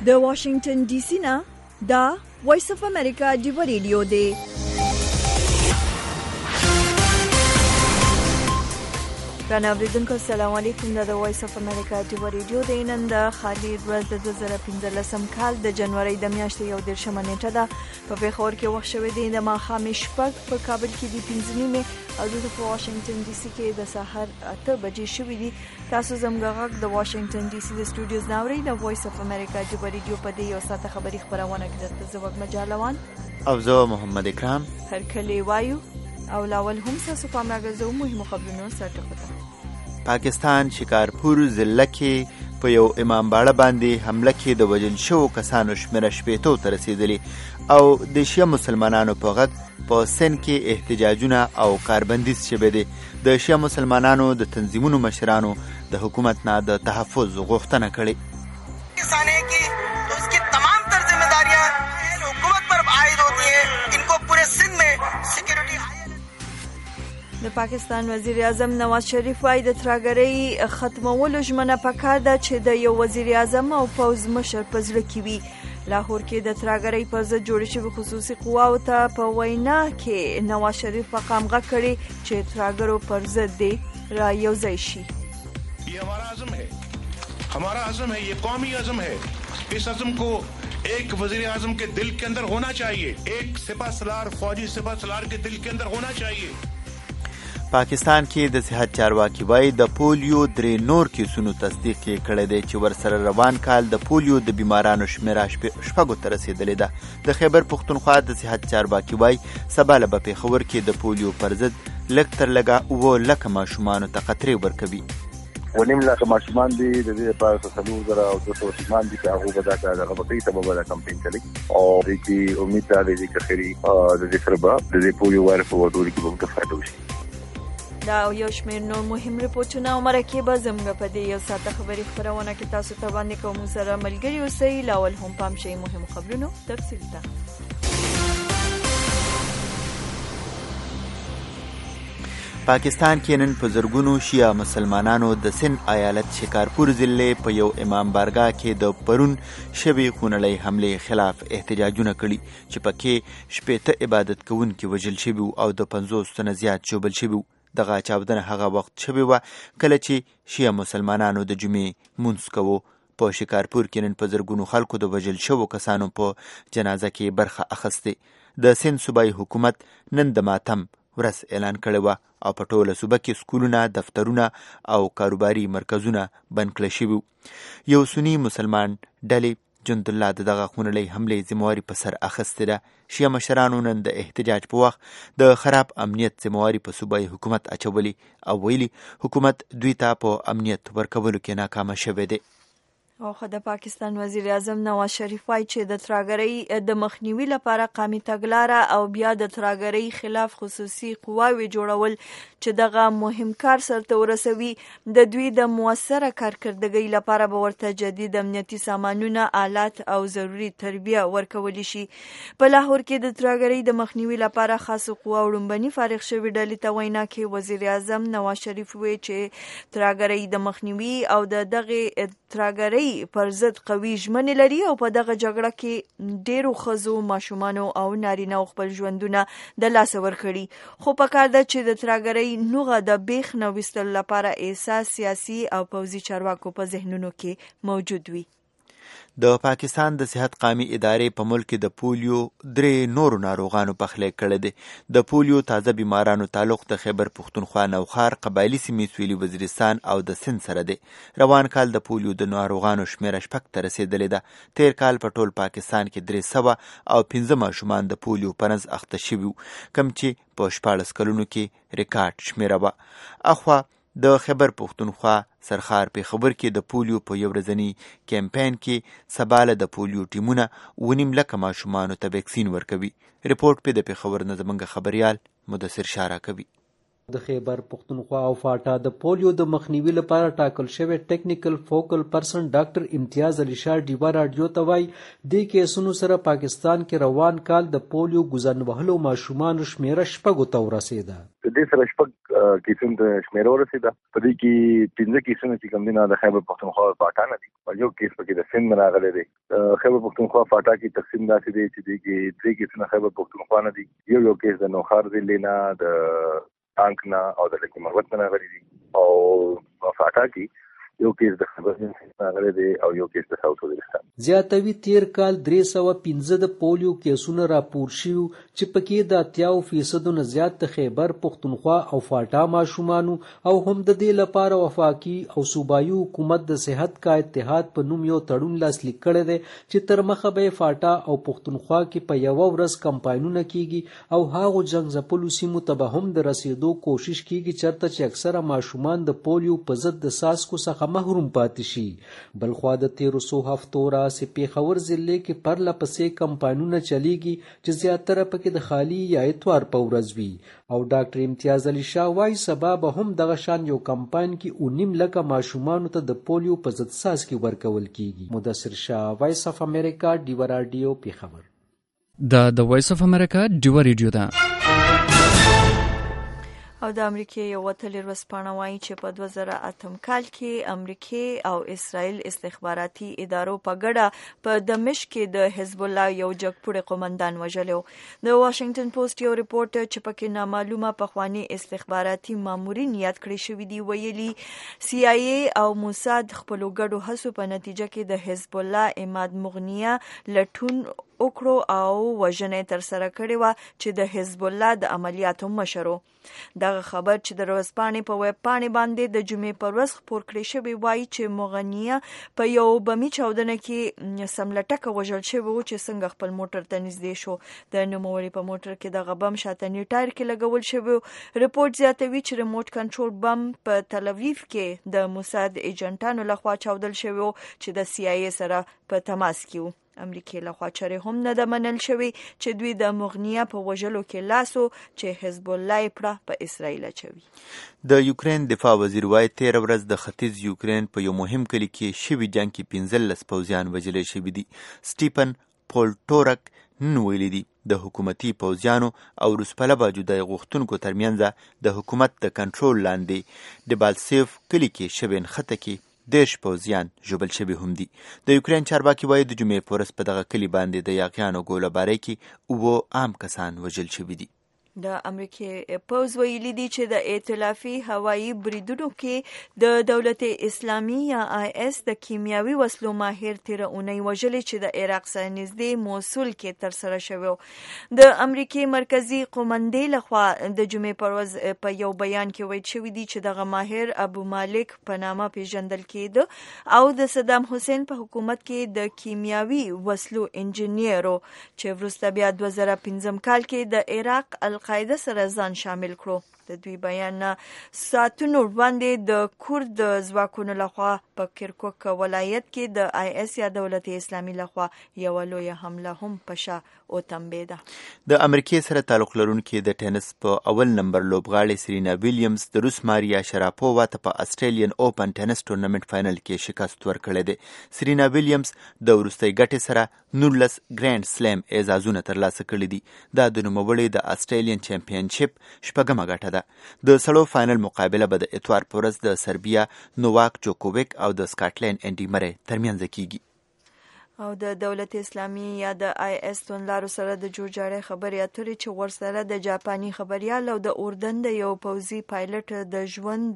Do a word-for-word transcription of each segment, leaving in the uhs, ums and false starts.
د واشنگټن ډي سي نه دا وایس اف امریکا دی ریډیو دی. ګران اوریدونکو السلام علیکم. د وایس اف امریکا دی ریډیو دی. نن د خالي ورځ د دوه زره پنځلسم کال د جنوري د میاشتې یو دېرشمه نیټه ده. په پیښور کې وخت شوی دی د ماښام شپږ، په کابل کې د پنځه نیمې او دلته په واشنگټن ډي سي کې د سهار اته بجې شوي دي. تاسو زموږ غږ د واشنگټن ډي سي د سټوډیوز نه اورئ. د وایس اف امریکا دی ریډیو په دې یو ساعته خبري خپرونه کې درته زه وږمه جالوان او زه محمد اکرام هرکلی وایو. او لاول هم تاسو پام راګرځوو مهمو خبرونو سرټکو ته. پاکستان شکارپور ضلع کې په یو امام باړه باندې حمله کې د وژل شوو کسانو شمېره شپېتو ته رسېدلې او د شیعه مسلمانانو په غږ په سند کې احتجاجونه او کاربندیز شوی دی. د شیعه مسلمانانو د تنظیمونو مشرانو د حکومت نه د تحفظ غوښتنه کړې. د پاکستان وزیر اعظم نواز شریف وايي د ترهګرۍ ختمولو ژمنه پکار ده چې د یو وزیر اعظم او پوځ مشر په زړه کې وي. لاهور کې د ترهګرۍ پر ضد جوړې شوې خصوصي قواو ته په وینا کې نواز شریف په قامغه کړي چې ترهګرو پر ضد دی را یوځای شي. یہ ہمارا عزم ہے ہمارا عزم ہے یہ قومی عزم ہے. اس عزم کو ایک وزیر اعظم کے دل کے اندر ہونا چاہیے. ایک سپہ سالار فوجی سپہ سالار کے دل کے اندر ہونا چاہیے. پاکستان کې د صحت چارواکي وایي د پولیو درې نور کیسونو تصدیق یې کړی دی چې ورسره روان کال د پولیو د بیمارانو شمېره شپږو ته رسېدلې ده. د خیبر پښتونخوا د صحت چارواکي وایي سبا له به پېښور کې د پولیو پر ضد لږ تر لږه اووه لکه ماشومانو ته قطرې ورکوي. ونیم لکه ماشومان دي د دې لپاره څلور زره او دوه سوه ماشومان دي چې هغوی به دا کار دغه به کوي سبا به دا کمپین کوي او دې کې امید دا دی چې خیري د دې سره به د دې پولیو وایرس په وډوري کې به موږ فایده وشي. دا یو شمېر نور مهم ریپورټونه او مرکې به زموږ په دې یو ساعته خبري خپرونه کې تاسو ته وړاندې کوو. سره ملګري اوسئ. لاول هم پام شئ مهمو خبرونو تفصیل ته. پاکستان کې نن په زرګونو شیعه مسلمانانو د سند ایالت شکارپور ضلع په یو امام بارګاه کې د پرون شوې خونړۍ حملې خلاف احتجاجونه کړي چې پکې شپېته عبادت کوونکي وژل شوي او د پنځوس تنه زیات ژوبل شوي. دغه چاودنه هغه وخت شوې وه کله چې شیعه مسلمانانو د جمعې مونځ کوو. په شکارپور کې نن په زرګونو خلکو د وژل شوو کسانو په جنازه کې برخه اخیستې. د سند صوبایي حکومت نن د ماتم ورځ اعلان کړې وه او په ټوله صوبه کې سکولونه، دفترونه او کاروباري مرکزونه بند کړل شوي. یو سني مسلمان ډلې جند الله د دغه خونړۍ حملې ذمهواري په سر اخیستې ده. شیعه مشرانو نن د احتجاج په وخت د خراب امنیت ذمهواري په صوبایي حکومت اچولي او ویلي حکومت دوی ته په امنیت ورکولو کې ناکامه شوی دی. او خو د پاکستان وزیر اعظم نواز شریف وايي چې د ترهګرۍ د مخنیوي لپاره قومي تګلاره او بیا د ترهګرۍ خلاف خصوصي قواوې جوړول چې دغه مهم کار سرته ورسوي د دوی د موثره کارکردګۍ لپاره به ورته جدید امنیتي سامانونه، آلات او ضروري تربیه ورکولی شي. په لاهور کې د ترهګرۍ د مخنیوي لپاره خاصو قواو لومبني فارغ شوي ډلې ته وینا کې وزیر اعظم نواز شریف وایي چې ترهګرۍ د مخنیوي او د دغه ترهګرۍ پر ضد قوي ژمنې لري او په دغه جګړه کې ډیرو ښځو، ماشومانو او نارینه‌و خپل ژوندونه د لاسه ورکړي. خو پکار ده چې د ترهګرۍ نوغه د بیخ نه ویستلو لپاره احساس سیاسي او پوځي چارواکو په ذهنونو کې موجود وي. د پاکستان د صحت قامي ادارې په ملک کې د پولیو درې نورو ناروغانو پخلی کړی دی. د پولیو تازه بیمارانو تعلق د خیبر پښتونخوا نوخار قبایلي سیمې سویلي وزیرستان او د سند سره دی. روان کال د پولیو د ناروغانو شمېره شپږ ته رسېدلې ده. تیر کال په ټول پاکستان کې درې سوه او پنځه ماشومان د پولیو په نس اخته شوي وو، کوم چې په شپاړس کلونو کې ریکارډ شمېره وه. اخوا د خیبر پښتونخوا سرخار پېښور کې د پولیو په یو ورځني کمپاین کې سبا له د پولیو ټیمونه اووه نیم لکه ماشومانو ته ویکسین ورکوي. ریپورټ پې د پېښور نه زموږ خبریال مدثر شاه راکوي. د خیبر پختونخوا او فاټا د پولیو د مخنیوي لپاره ټاکل شوی ټیکنیکل فوکل پرسن ډاکټر امتیاز علي شاه ډیوا راډیو ته وایي دې کیسونو سره پاکستان کې روان کال د پولیو ګزن وهلو ماشومانو شمیره شپږو ته ورسېده. د دې سره شپږ کیسونو ته شمیره ورسېده. په دې کې پنځه کیسونه چې کوم دي نه د خیبر پختونخوا او فاټا نه دي او یو کیس پکې د سند راغلی دی. خیبر پختونخوا فاټا کې تقسیم داسې دی چې دې کې درې کیسونه خیبر پختونخوا نه دي، یو یو کیس د نوخار ضلع نه د ټانک نه او د لکه مروت نه راغلی دي او فاټا کې یو کیس د خبر راغلی دی او یو کیس د ساوث وزیرستان. زیاتوي تیر کال درې سوه پنځه د پولیو کیسونه راپور شوي چې پکې د اتیاو فیصدو نه زیات د خیبر پختونخوا او فاټا ماشومانو او هم د دې لپاره وفاقي او صوبایي حکومت د صحت کا اتحاد په نوم یو تړون لاسلیک کړی دی چې تر مخه به فاټا او پختونخوا کې په یوه ورځ کمپاینونه کیږي او هغو جنګ ځپلو سیمو ته به هم د رسیدو کوشش کیږي چېرته چې اکثره ماشومان د پولیو په ضد د څاڅکو څخه محروم پاتې شي. بلخوا د تیرو څو هفتو راهیسې پېښور ضلع کې پرله پسې کمپاینونه چلیږي چې زیاتره پکې د خالي یا اتوار په ورځ وي او ډاکټر امتیاز علي شاه وایي سبا به هم دغه شان یو کمپاین کې اوه نیم لکه ماشومانو ته د پولیو په ضد څاڅکي ورکول کیږي. مدثر شاه، وایس اف امریکا، ډیوه راډیو، پېښور. دا د وایس اف امریکا ډیوه ریډیو ده. او د امریکې یو وتلې ورځپاڼه وایي چې په دوه زره اتم کال کې امریکې او اسرائیل استخباراتي ادارو په ګډه په دمشق کې د حزب الله یو جګپوړی قومندان وژلی و. د واشنگټن پوسټ یو ریپورټ چې پکې نامعلومه پخواني استخباراتي مامورین یاد کړی شوي دي ویلي سی آی ای او موساد خپلو ګډو هڅو په نتیجه کې د حزب الله عماد مغنیه لټون وکړو او وژنه تر سره کړې وه چې د حزب الله د عملیاتو مشر و. دغه خبر چې د ورځپاڼې په ویب پاڼې باندې د جمعې پر ورځ خپور کړی شوی وایي چې مغنیه په یو بمي چاودنه کې سملټکه وژل شوی و چې څنګه خپل موټر ته نږدې شو. د نوموړي په موټر کې دغه بم شاتني ټایر کې لګول شوی و. ریپورټ زیاتوي چې ریموټ کنټرول بم په تل اویو کې د موساد ایجنټانو لخوا چاودل شوی و چې د سی آی ای سره په تماس کې و. امریکې لخوا چرې هم نه ده منل شوی چې دوی د مغنیه په وژلو کې لاس و چې حزب الله یې پړه په اسرائیل اچوي. د یوکرین دفاع وزیر وایي تېره ورځ د ختیځ یوکرین په یو مهم کلي کې شوي جنګ کې پنځلس پوځیان وژلی شوي دي. سټیپن پولټورک نن ویلي دي د حکومتي پوځیانو او روسپلبه جدای غوښتونکو ترمنځ د حکومت د کنټرول لاندې ډبالسیف کلي کې شوې نښته کې دیرش پوځیان ژوبل شوي هم دي. د یوکرین چارواکي وایي د جمعې په ورځ په دغه کلي باندې د یاغیانو ګولهبارۍ کې اووه عام کسان وژل شوي دي. د امریکې پوځ ویلي دي چې د ائتلافي هوایي بریدونو کې د دولت اسلامي یا آی اس د کیمیاوي وسلو ماهر تیره اونۍ وژلي چې د عراق سره نږدې موصل کې ترسره شوی. د امریکې مرکزي قومندې لخوا د جمعې پر ورځ په یو بیان کې ویل شوي دي چې دغه ماهر ابو مالک په نامه پیژندل کېده او د صدام حسین په حکومت کې د کیمیاوي وسلو انجینیر و چې وروسته بیا دوه زره پنځم کال کې د عراق القاعده سره ځان شامل کړو. د دوی بیان ساعتونو وړاندې د کورد ځواکونو لخوا په کرکوک ولایت کې د آی اس یا دولت اسلامي لخوا یو لویه حمله هم په شا او تنبیده. د امریکې سره تعلق لرونکي د ټینس په اول نمبر لوبغاړې سرینا ویلیامز د روس ماریا شراپووا ته په استریلیان اوپن ټینس ټورنمنټ فائنل کې شکست ورکړی دی. سرینا ویلیامز د وروستۍ ګټې سره نولس ګرانډ سلیم اعزازونه ترلاسه کړي دي. دا د نوموړې د استریلیان چمپینشپ شپږمه ګټه ده. د سړو فائنل مقابله به د اتوار په ورځ د سربیا نوواک جوکوویک او د سکاټلینډ انډي مرې ترمنځ کیږي. او د دولت اسلامي یا د آی اس توندلارو سره د جوړجاړي خبرې اترې چې ورسره د جاپاني خبريال او د اردن د یو پوځي پایلټ د ژوند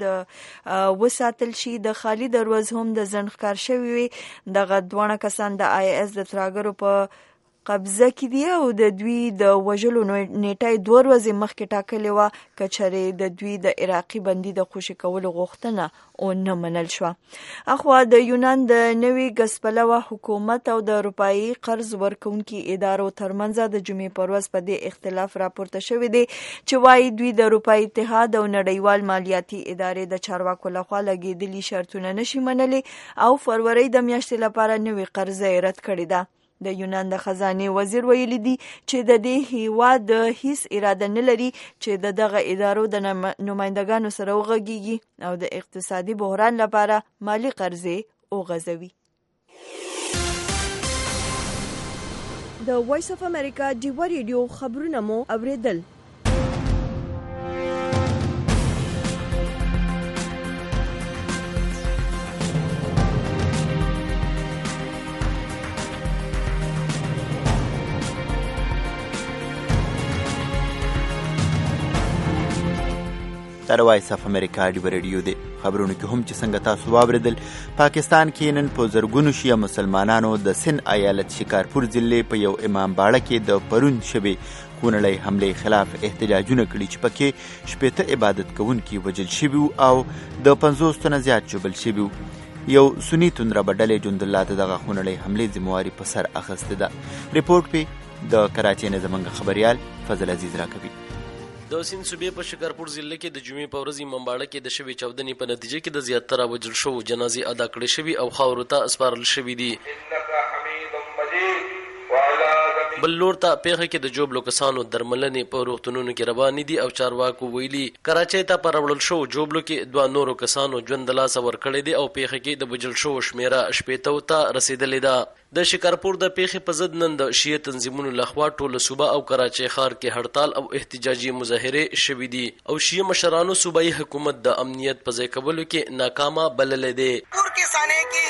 وساتل شي د خالي دروازه هم د ځنډ شوی وي. دغه دوه کسان د آی اس د تراګرو په قبضه کې دي او د دوی د وژلو نیټه دوه ورځې مخکې ټاکلې وه که چېرې د دوی د عراقي بندي د خوشي کولو غوښتنه او نه منل شوه. اخوا د یونان د نوي ګسپلوه حکومت او د اروپایي قرض ورکوونکي ادارو ترمنځ د جمعې پر ورځ په دې اختلاف راپورته شوی دی چې وایي دوی د اروپایي اتحاد او نړیوال مالیاتي ادارې د چارواکو لخوا لګېدلي شرطونه نشي منلی او فروری د میاشتې لپاره نوي قرضه یې رد کړې ده. د یونان د خزانه وزیر ویلي دی چې د دې هیواد هیڅ اراده نه لري چې د دغه ادارو د نمائندګانو سره وغږیږي او د اقتصادي بحران لپاره مالی قرضې وغځوي. د وایس اف امریکا ډیوا ریډیو خبرونه مو اوریدل. دا وایس اف امریکا ډیوا ریډیو دی. خبرونه کې هم چې څنګه تاسو واوریدل، پاکستان کې نن په زرګونو شیعه مسلمانانو د سند ایالت شکارپور ضلع په یو امام باړه کې د پرون شبې خونړۍ حملې خلاف احتجاجونه کړي چې پکې شپېته عبادت کوونکي وژل شوي او د پنځوس تنه زیات ژوبل شوي. یو سني توندربه ډلې جندالله د دغه خونړۍ حملې ذمواري په سر اخیستې ده. ریپورټ پې د کراچۍ نه زموږ خبریال فضل عزیز راکوي. د سند صوبې په شکارپور ضلع کې د جمعې په ورځ امام باړه کې د شوې چاودنې په نتیجه کې د زیاتره وژل شوو جنازې ادا کړې شوي او خاورو ته سپارل شوي دي. بل لور ته پیښه کې د جوبلو کسانو درملنې په روغتونونو کې روانې دي او چارواکو ویلي کراچۍ ته په راوړل شوو جوبلو کې دوه نورو کسانو ژوند د لاسه ورکړی دی او پیښه کې د وژل شوو شمیره شپېتو ته رسېدلې ده. د شکارپور د پیښې په ضد نن د شیعه تنظیمونو لخوا ټوله صوبه او کراچۍ ښار کې هړتال او احتجاجي مظاهرې شوي دي او شیعه مشرانو صوبایي حکومت د امنیت په ځای کولو کې ناکامه بللې دی.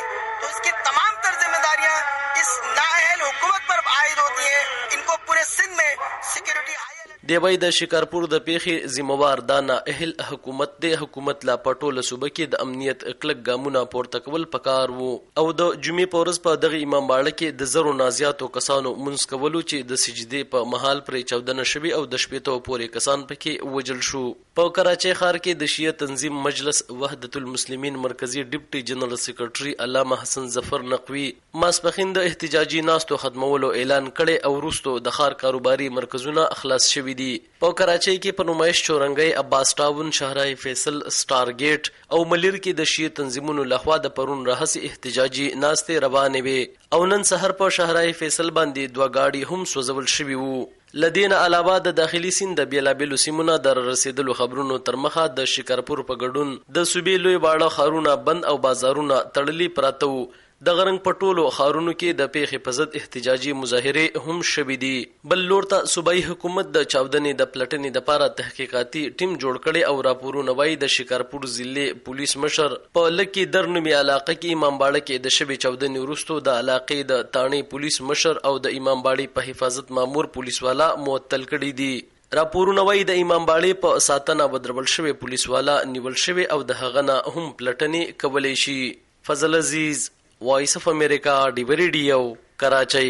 دی وای د شکارپور د پیښې ذمہوار دا نااهل حکومت دی. حکومت لا په ټوله صوبه کې د امنیت کلک ګامونه پورته کول پکار وو او د جمعې په ورځ په دغه امام باړه کې د زرو نازیاتو کسانو منځ کولو چې د سجدې په محال پرې چاودنه شوي او د شپېتو پورې کسان پکې وژل شو. په کراچۍ ښار کې د شیعه تنظیم مجلس وحدت المسلمین مرکزی ډیپټي جنرال سیکرټري علامه حسن ظفر نقوي ماسپښین د احتجاجي ناستو ختمولو اعلان کړي او وروسته د ښار کاروباري مرکزونه خلاص شوي دي. په کراچۍ کې په نمایش چورنګۍ، عباس ټاون، شاهراه فیصل، سٹار گیټ او ملیر کې د شیعه تنظیمونو لخوا د پرون راهسي احتجاجي ناستې روانې وې او نن سحر په شاهراه فیصل باندې دوه گاډي هم سوځول شوي وو. لدین علاوه د داخلي سیند د بیلابیلو سیمونو در رسیدلو خبرونو تر مخه د شکارپور په ګډون د صوبې لوی واړه ښارونه بند او بازارونه تړلي پراته وو. د غرنګ پټولو خارونو کې د پیښې په ضد احتجاجي مظاهرې هم شوي دي. بل لور ته صوبایي حکومت د چاودنې د پلټنې دپاره تحقیقاتي ټیم جوړ کړي او راپورونه وایي د شکارپور ضلع پولیس مشر په لکي در نومي علاقه کې امام باړه کې د شوې چاودنې وروسته د علاقې د تاڼې پولیس مشر او د امام باړې په حفاظت مامور پولیس والا معطل کړي دي. راپورونه وایي د امام باړې په ساتنه ودرول شوی پولیس والا نیول شوی او د هغه نه هم پلټنې کولی شي. فضل عزیز، وایس اف امریکا ډیوا ریډیو، کراچۍ.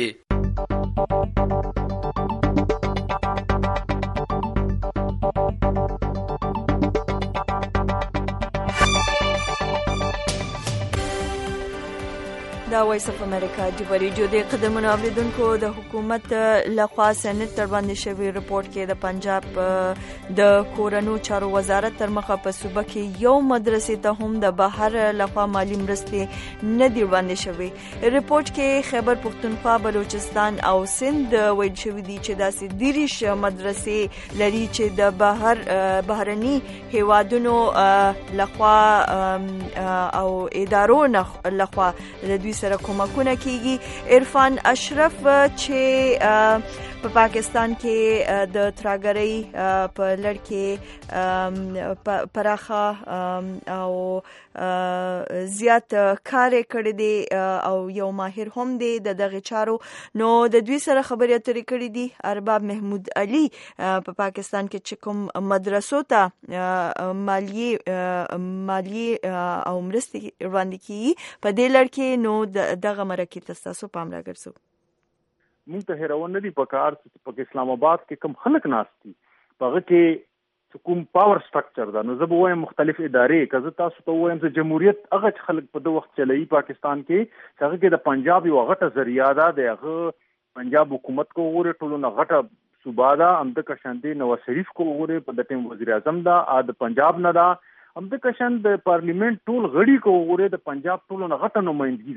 دا وایس اف امریکا ډیوا ریډیو دی. قدرمنو اوریدونکو، د حکومت لخوا سند تر باندې شوی رپورت کې د پنجاب د کورنو چارو وزارت تر مخه په صوبه کې یو مدرسې ته هم د بهر لخوا مالی مرستې نه دی وړاندې شوی. رپورت کې خیبر پختونخوا، بلوچستان او سند ویل شوی دی چې داسې دیرش مدرسې لري چې د بهر بهرني هیوادونو لخوا او ادارو لخوا د دوی سره کومکونه کیږي. عرفان اشرف چې په پاکستان کې د تراګرۍ په لړ کې پراخه او زیات کار کړی دی او یو ماهر هم دی د دغه چارو، نو د دوی سره خبرې اترې کړې دي. ارباب محمود علي په پاکستان کې چې کوم مدرسو ته مالی مالی او مرستې وړاندې کیږي په دې لړ کې، نو دغه مرکې ته تاسو پام راګرځو. مونږ ته هیرون نه دي پکار چې په اسلام آباد کې کم خلک ناست دي، هغه کې کوم پاور سټرکچر ده. نو زه به وایم مختلف ادارې، که زه تاسو ته وایم چې جمهوریت هغه خلک په دغه وخت چلوي پاکستان کې، چې هغه کې د پنجاب یو غټه ذریعہ ده، د هغه پنجاب حکومت کو وګوره ټولو نه غټه صوبه ده. همدغه شان د نواز شریف کو وګوره په د ټیم وزیر اعظم ده، ا د پنجاب نه ده. همدغه شان د پارلیمنت ټول غړي کو وګوره د پنجاب ټولو نه غټه نمائندګي ده.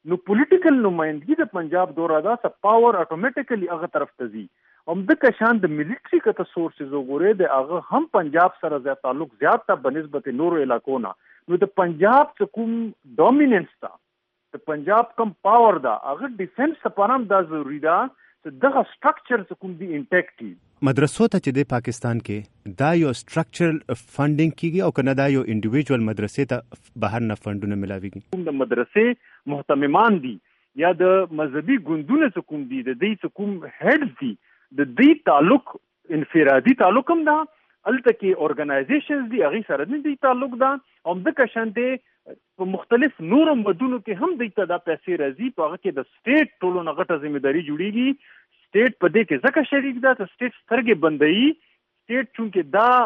نو پولیټیکل نمائندګي د پنجاب دوره دا س پاور اتوماتیکلی هغه طرف ته ځي. هم د کشان د ملټری کته سورسز وګوره د هغه هم پنجاب سره زیات تعلق زیات ته بنسبت نورو علاقو نه. نو د پنجاب څخه کوم ډومیننس تا د پنجاب کم پاور دا هغه ډیفنس لپاره هم دا ضروری ده چې دغه سټرکچر څخه کوم دی انټیکټ مدرسو ته چې د پاکستان کې دا یو سټرکچرل فندینګ کیږي او کنه دا یو انډیویډوال مدرسې ته بهر نه فندونه ملاويږي. کوم د مدرسې محتممان دي یا د مذهبي ګوندونو څخه کوم دي د دې څخه کوم هډز دي د دې تعلق انفرادي تعلق هم ده الته کې اورګنایزیشنز دي هغه سره نه دي تعلق ده هم د کشانته په مختلف نورو مدونو کې هم د ته دا پیسې راځي په هغه کې د سټیټ ټولو نه غټه ځمېداري جوړیږي. سټیټ په دې کې ځکه شریک ده چې سټیټ سترګې بندوي. سټیټ چونکې دا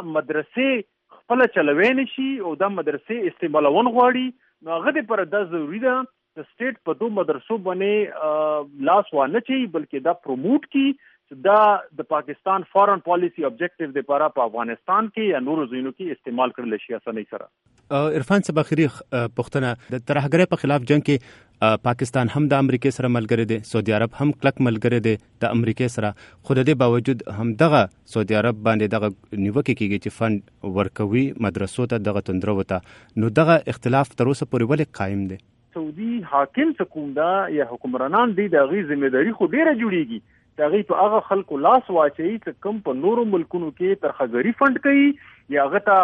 مدرسې خپل چلوي نشي او دا مدرسې استعمالون غواړي نو هغه لپاره دا ضروری ده چې سټیټ په دوه مدرسو باندې لاس وانه چي بلکې دا پروموټ کی دا د پاکستان فارن پالیسی آبجیکټیو د لپاره په افغانستان کې یا نورو ځایونو کې استعمال کړل شي اسانه سره. عرفان صاحب اخري پښتنه د ترهګرۍ په خلاف جنگ کې پاکستان هم د امریکا سره ملګری دی، سعودي عرب هم کلک ملګری دی د امریکا سره، خو د دې باوجود هم دغه سعودي عرب باندې دغه نیوکه کیږي چې فند ورکوي مدرسو ته دغه تندرو وته، نو دغه اختلاف تر اوسه پورې ولې قائم دی؟ سعودي حاکم حکومت دا یا حکمرانان دي د غي ځمېداري خو ډیره جوړیږي دا غي په هغه خلکو لاس واچي چې کم په نورو ملکونو کې ترخګری فند کوي یا غته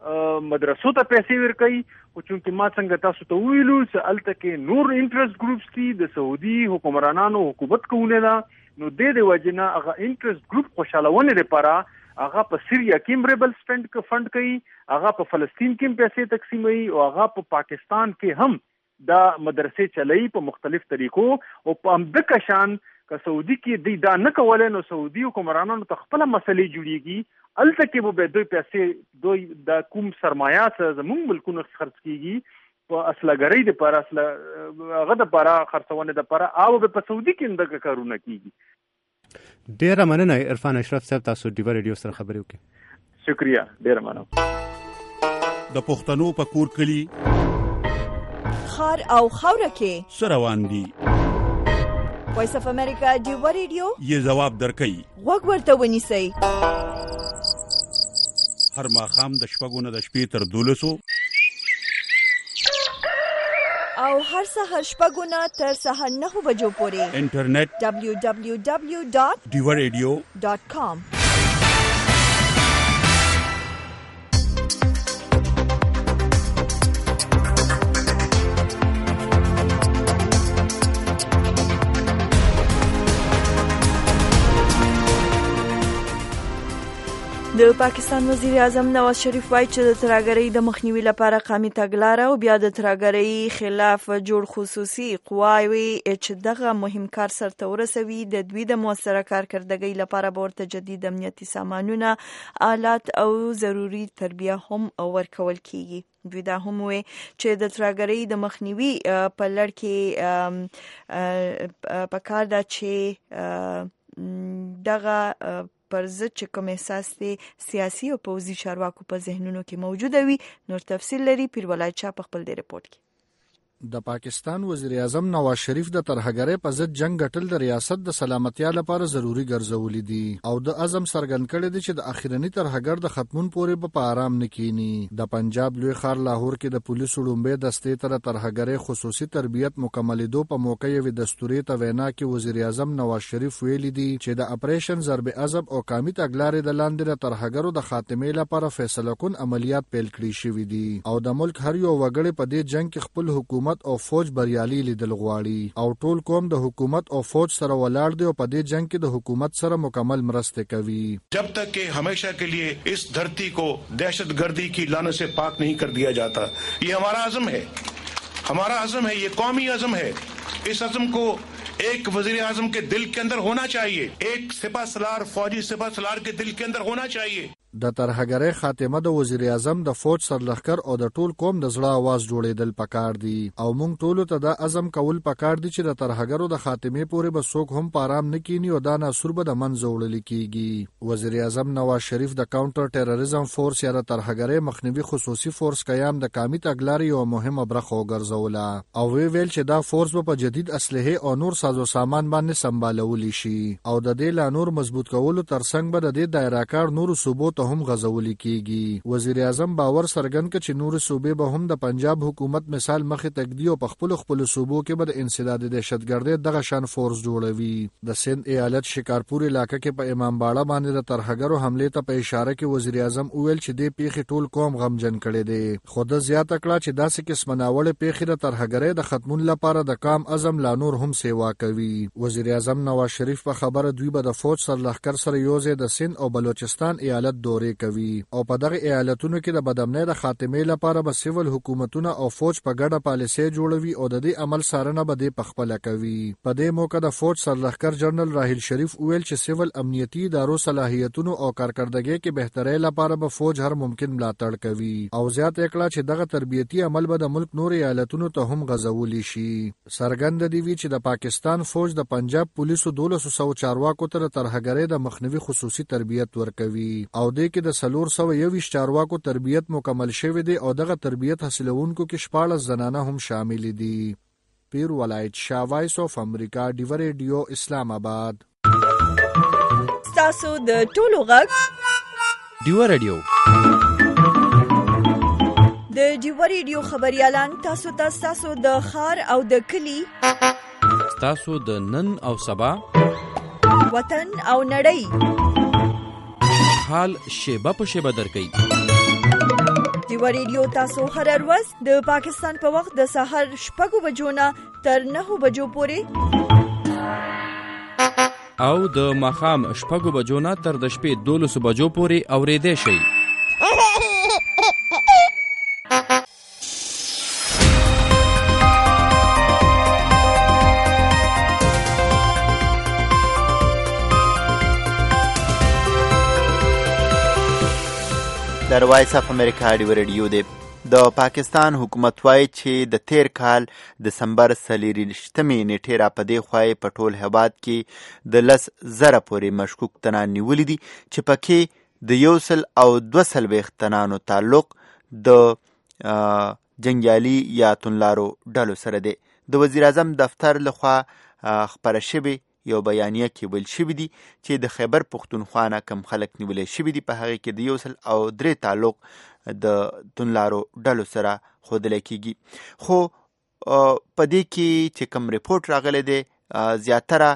مدرسو ته پیسې ورکوي. او چونکې ما څنګه تاسو ته ویلو چې الته کې نور انټرست ګروپس دي د سعودي حکمرانانو حکومت کوونه ده نو د دې وجنه هغه انټرست ګروپ خوشالونه لپاره هغه په سیریا کې ریبل سپند ک فند کوي، هغه په فلسطین کې پیسې تقسیموي او هغه په پاکستان کې هم دا مدرسې چلای په مختلف طریقو او په امده کشان که سعودي کې دی دا نه کولای نو سعودي حکمرانانو ته خپل مسلې جوړیږي الته کې به دوی پیسې دوی د کوم سرمایه څخه زموږ ملکونو خرڅ کیږي په اصلګری د پر اصل هغه د پر خرڅونه د پر او په سعودي کې اندګه کارونه کیږي. ډیر مننه عرفان اشرف صاحب، تاسو ډیو ریډیو سره خبرې وکړه. شکریا، ډیر مننه. د پښتنو په کور کلی خار او خوره کې سروان دي وایس اف امریکا ډیو ریډیو یې جواب درکړي وګ ورته ونیسئ. هر ماښام د شپږو نه د شپې تر دولسو او هر سهار شپږو نه تر سهار نهو بجو پورې انټرنیټ دبلیو دبلیو دبلیو ډاٹ ډیو ریډیو ډاٹ کام. د پاکستان وزیر اعظم نواز شریف وایي چې د ترهګرۍ د مخنیوي لپاره قومي تګلاره او بیا د ترهګرۍ خلاف جوړ خصوصي قواوي چې دغه مهم کار سرته ورسوي د دوی د موثره کارکردګۍ لپاره به ورته جدید امنیتي سامانونه، آلات او ضروري تربیه هم ورکول کیږي. دوی دا هم وی چې د ترهګرۍ د مخنیوي په لړ کې پکار ده چې دغه پر ضد چې کوم احساس دی سیاسي او پوځي چارواکو په ذهنونو کې موجوده وي. نور تفصیل لري پیرولای چا په خپل دی رپورت کې. د پاکستان وزیر اعظم نواز شریف د ترهګرۍ په ضد جنگ ګټل د ریاست د سلامتیا لپاره ضروری ګرځولې دي او د عزم څرګند کړی دی چې د اخیرنی ترهګر د ختمون پورې په آرام نه کینی. د پنجاب لوی ښار لاهور کې د پولیسو لومبه دستې تر ترهګرۍ خصوصي تربیت مکملېدو په موقع یو دستوري توینا کې وزیر اعظم نواز شریف ویلي دی چې د اپریشن ضرب عزب او قومي تګلارې د لاندې د ترهګرو د خاتمې لپاره فیصله کن عملیات پیل کړي شوي دي او د ملک هر یو وګړي په دې جنگ کې خپل حکومت او فوج بریالي لیدل غواړي او ټول قوم د حکومت او فوج سره ولاړ دی او په دې جنگ کې د حکومت سره مکمل مرسته کوي. जब तक कि हमेशा के लिए इस धरती को दहशतगर्दी की लानत से पाक नहीं कर दिया जाता, ये हमारा अज़म है, हमारा अज़म है, ये कौमी अज़म है. इस अज़म को एक वजीर आजम के दिल के अंदर होना चाहिए, एक सिपह सलार फौजी सिपह सलार के दिल के अंदर होना चाहिए. د ترهګرۍ خاتمه د وزیر اعظم د فوج سرلښکر او د ټول قوم د زړه आवाज جوړېدل پکار دي او موږ ټول ته د عزم کول پکار دي چې د ترهګرو د خاتمه پورې به څوک هم پارام نه کینی او دا ناسور به د منځ وړل کیږي. وزیر اعظم نواز شریف د کاونټر ټیرریزم فورس یا د ترهګرۍ مخنیوي خصوصي فورس قیام د کامی تګلارې او مهمه برخه وګرځوله او وی ویل چې دا فورس په جدید اسلحه او نور سازو سامان باندې سمبالول شي او د دې لا نور مضبوط کولو ترڅنګ به د دې دایره کار نور صوبو ته هم غزول کیږي. وزیر اعظم باور څرګند کړ چې نور صوبې به هم د پنجاب حکومت مثال مخې تګدي او په خپل خپل صوبو کې به د انسداد دهشتګردۍ دغه شان فورس جوړوي. د سند ایالت شکارپور علاقې کې په امام باړه باندې د ترهګرو حمله ته په اشاره کې وزیر اعظم وویل چې دې پیښې ټول قوم غمجن کړي دي. خو د زیاته کړه چې داسې قسم ناوړه پیښې د ترهګرۍ د ختمون لپاره د کام عزم لا نور هم سیوا کوي. وزیر اعظم نواز شریف په خبره دوی به د فوج سرلښکر سره یوځای د سند او بلوچستان ایالت دورې کوي او په دغه ایالتونو کې د بدامنۍ د خاتمې لپاره به سیول حکومتونه او فوج په ګډه پالیسي جوړوي او د دې عمل څارنه به د پخپله کوي. په دې موقع د فوج سرلښکر جنرال راحیل شریف ویل چې سیول امنیتي ادارو صلاحیتونو او کارکردګۍ کې بهترۍ لپاره به فوج هر ممکن ملاتړ کوي او زیات کړه چې دغه تربیتي عمل به د ملک نور ایالتونو ته هم غځولی شي. څرګند دی چې د پاکستان فوج د پنجاب پولیسو دولس سو چارواکو ته ترهګرۍ د مخنیوي خصوصي تربیت ورکوي او د کې د سلور سو یویش چارواکو تربیت مکمل شوی دی او دغه تربیت حاصلونکو کې شپاړس زنانه هم شامل دي. پیر ولایت شاه وایس اف امریکا ډیو ریډیو اسلام آباد. تاسو د ټولو غږ ډیو ریډیو د ډیو ریډیو خبريالان تاسو ته تاسو د خار او د کلی تاسو د نن او سبا وطن او نړۍ حال شیبه په شیبه درکې. ډیو ریډیو تاسو هر ورځ د پاکستان په وخت د سحر شپږ بجو نه تر نهه بجو پورې او د ماښام شپږ بجو نه تر د شپې دولس بجو پورې اورېدای شئ. د وایس اف امریکا ډیو ریډیو دی. د پاکستان حکومت وایي چې د تیر کال دسمبر څلېرویشتمې نیټې را په دې خوا په ټول هېواد کې د لس زره پورې مشکوک تنان نیولي دي چې پکې د یو سل او دوه څلوېښت تنانو تعلق د جنګیالي یا توندلارو ډلو سره دی. د وزیر اعظم دفتر لخوا خپره شوې یو بیانیه کې ویل شوي دي چې د خیبر پښتونخوا نه کم خلک نیولای شوي دي، په هغې کې د یو سل او درې تعلق د توندلارو ډلو سره ښودلی کېږي. خو په دې کې چې کوم ریپورټ راغلی دی زیاتره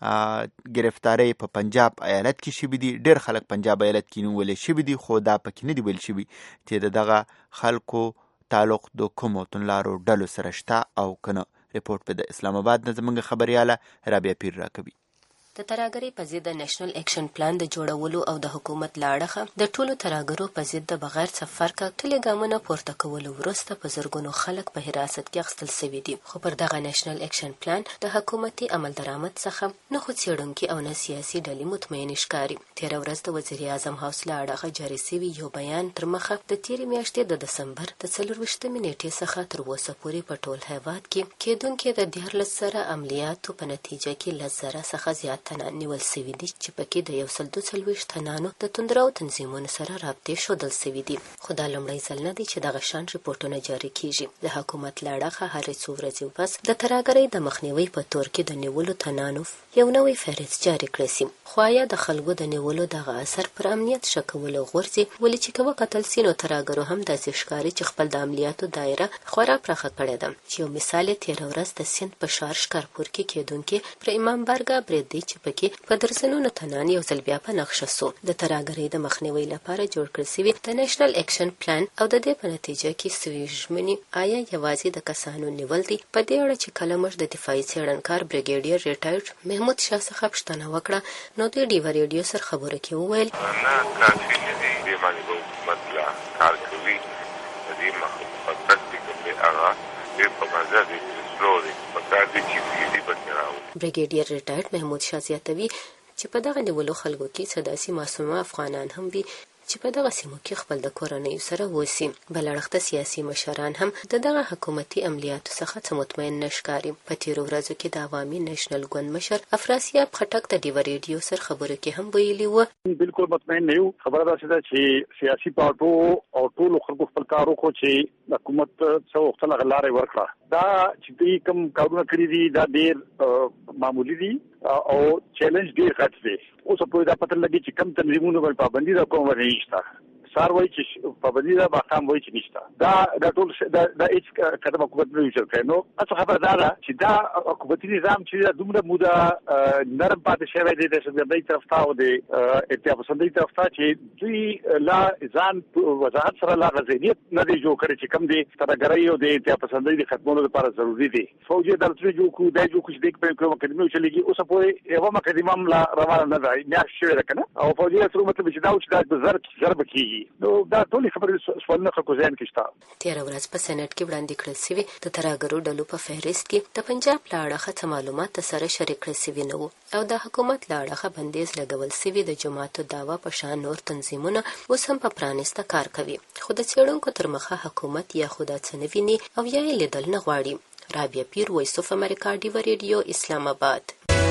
گرفتاری په پنجاب ایالت کې شوي دي. ډېر خلک پنجاب ایالت کې نیولای شوي دي خو دا پکې نه دي ویل شوي چې د دغه خلکو تعلق د کومو توندلارو ډلو سره شته او که نه. ریپورټ په د اسلام آباد نه زموږ خبریاله رابعه پیر راکوي. د ترهګرۍ په ضد د نېشنل اکشن پلان د جوړولو او د حکومت له اړخه د ټولو ترهګرو په ضد د بغیر څه فرقه ټولې ګامونه پورته کولو وروسته په زرګونو خلک په حراست کې اخیستل سوي دي. خو پر دغه نېشنل اکشن پلان د حکومتي عمل درآمد څخه نه خو څېړونکي او نه سیاسي ډلې مطمئن ښکاري. تېره ورځ د وزیر اعظم هاوس له اړخه جاري سوي یو بیان تر مخه د تېرې میاشتې د دسمبر د څلېرویشتمې نیټې څخه تر اوسه پورې په ټول هېواد کې کېدونکې د دیارلس زره عملیاتو په نتیجه کې لس زره څخه زیات تنان نیول سوي دي چې پکې د یو سل دوه څلوېښت تنانو د توندرو تنظیمونو سره رابطې ښودل سوي دي. خو دا لومړی ځل نه دی چې دغه شان ریپورټونه جاري کیږي. د حکومت له اړخه هرې څو ورځې پس د ترهګرۍ د مخنیوي په تور کې د نیولو تنانو یو نوی فهرست جاري کړی سي. خو آیا د خلکو د نیولو دغه اثر پر امنیت ښه کولو غورځي؟ ولې چې که وکتل سي نو ترهګرو هم داسې ښکاري چې خپل د عملیاتو دایره خورا پراخه کړې ده. چې یو مثال یې تېره ورځ د سند په ښار شکارپور کې کېدونکې پر امام بارګاه برید دی چې پکې په درځنونو تنان یو ځل بیا په نقشه سو. د ترهګرۍ د مخنیوي لپاره جوړ کړل سوي د نېشنل اکشن پلان او د دې په نتیجه کې سوي ژمنې آیا یوازې د کسانو نیول دي؟ په دې اړه چې کله موږ د دفاعي څېړنکار بریګیډیر ریټایرډ محمود شاه څخه پوښتنه وکړه نو د ډیو ریډیو سره خبرو کې وویل نه کافي نه دي. دې باندې به حکومت لا کار کوي. د دې مخالفت دې کوي هغه ډېر په مزه دي چې سلو دي په کار دي چې دې پکې راوړي. بریګیډیر ریټایرډ محمود شاه زیاتوي چې په دغه نیولو خلکو کې څه داسې معصومه افغانان هم وي چې په دغه سیمو کې خپل د کورنۍ سره وسی. بل اړخته سیاسي مشران هم د دغه حکومتي عملیاتو څخه څه مطمئن نشکاري. په تیرو ورځو کې د عوامي نېشنل ګوند مشر افراسیاب خټک ته ډیو ریډیو سره خبرو کې هم ویلي و. بالکل مطمئن نه یو. خبره ده چې سیاسي پارټو او ټول خلکو خپل کار وکړي چې حکومت څو وخت لغلارې ورکړه. دا چې کوم کارونه کړی دي دا ډېر معمولی دي او چیلنج ډېر غټ دی. اوس په دا پته لګي چې کم تنظیمونو باندې پابندي دا کوم ورنه نشته. سار وای چې پابندي دا مقام وای چې نشته. دا دا ټول دا د هیڅ قدم حکومت نه ویل کړي. نو اصل خبردار چې دا حکومتي نظام چې دومره موده نرم پاتې شوی دی د سمندري طرف ته او د اتحاد پسندۍ طرف ته چې دوی لا ځان وضاحت سره لا غزنیت نه دی جوړ کړی چې کم دی ترګرۍ او د اتحاد پسندۍ د ختمولو لپاره ضروري دی. فوجي عدالتونه جوړ کړو دا جوړ کړي د کوم مقدمه چلېږي. اوس په یو مقدمه هم لا روانه نه ده نه شوی ده کنه او فوجي سره مطلب چې دا چې دا ضرب ضرب کیږي. نو دا ټول خبرې سوالونه خو ځین کې شته. تیر ورځ په سېنات کې وړاندې کړل شوی د ترګرو ډلو په فهرست کې د پنجاب لاړه خه معلومات سره شریک کړل شوی نه او د حکومت لاړه خه بندیز لګول شوی د جماعتو داوا په شان نور تنظیمونه اوس هم په پرانیسته کار کوي. خو د څېړونکو تر مخه حکومت یا خدا څنویني او یا لیدل نه غواړي. رابعه پیر، وایس اف امریکا، ډیو ریډیو، اسلام آباد.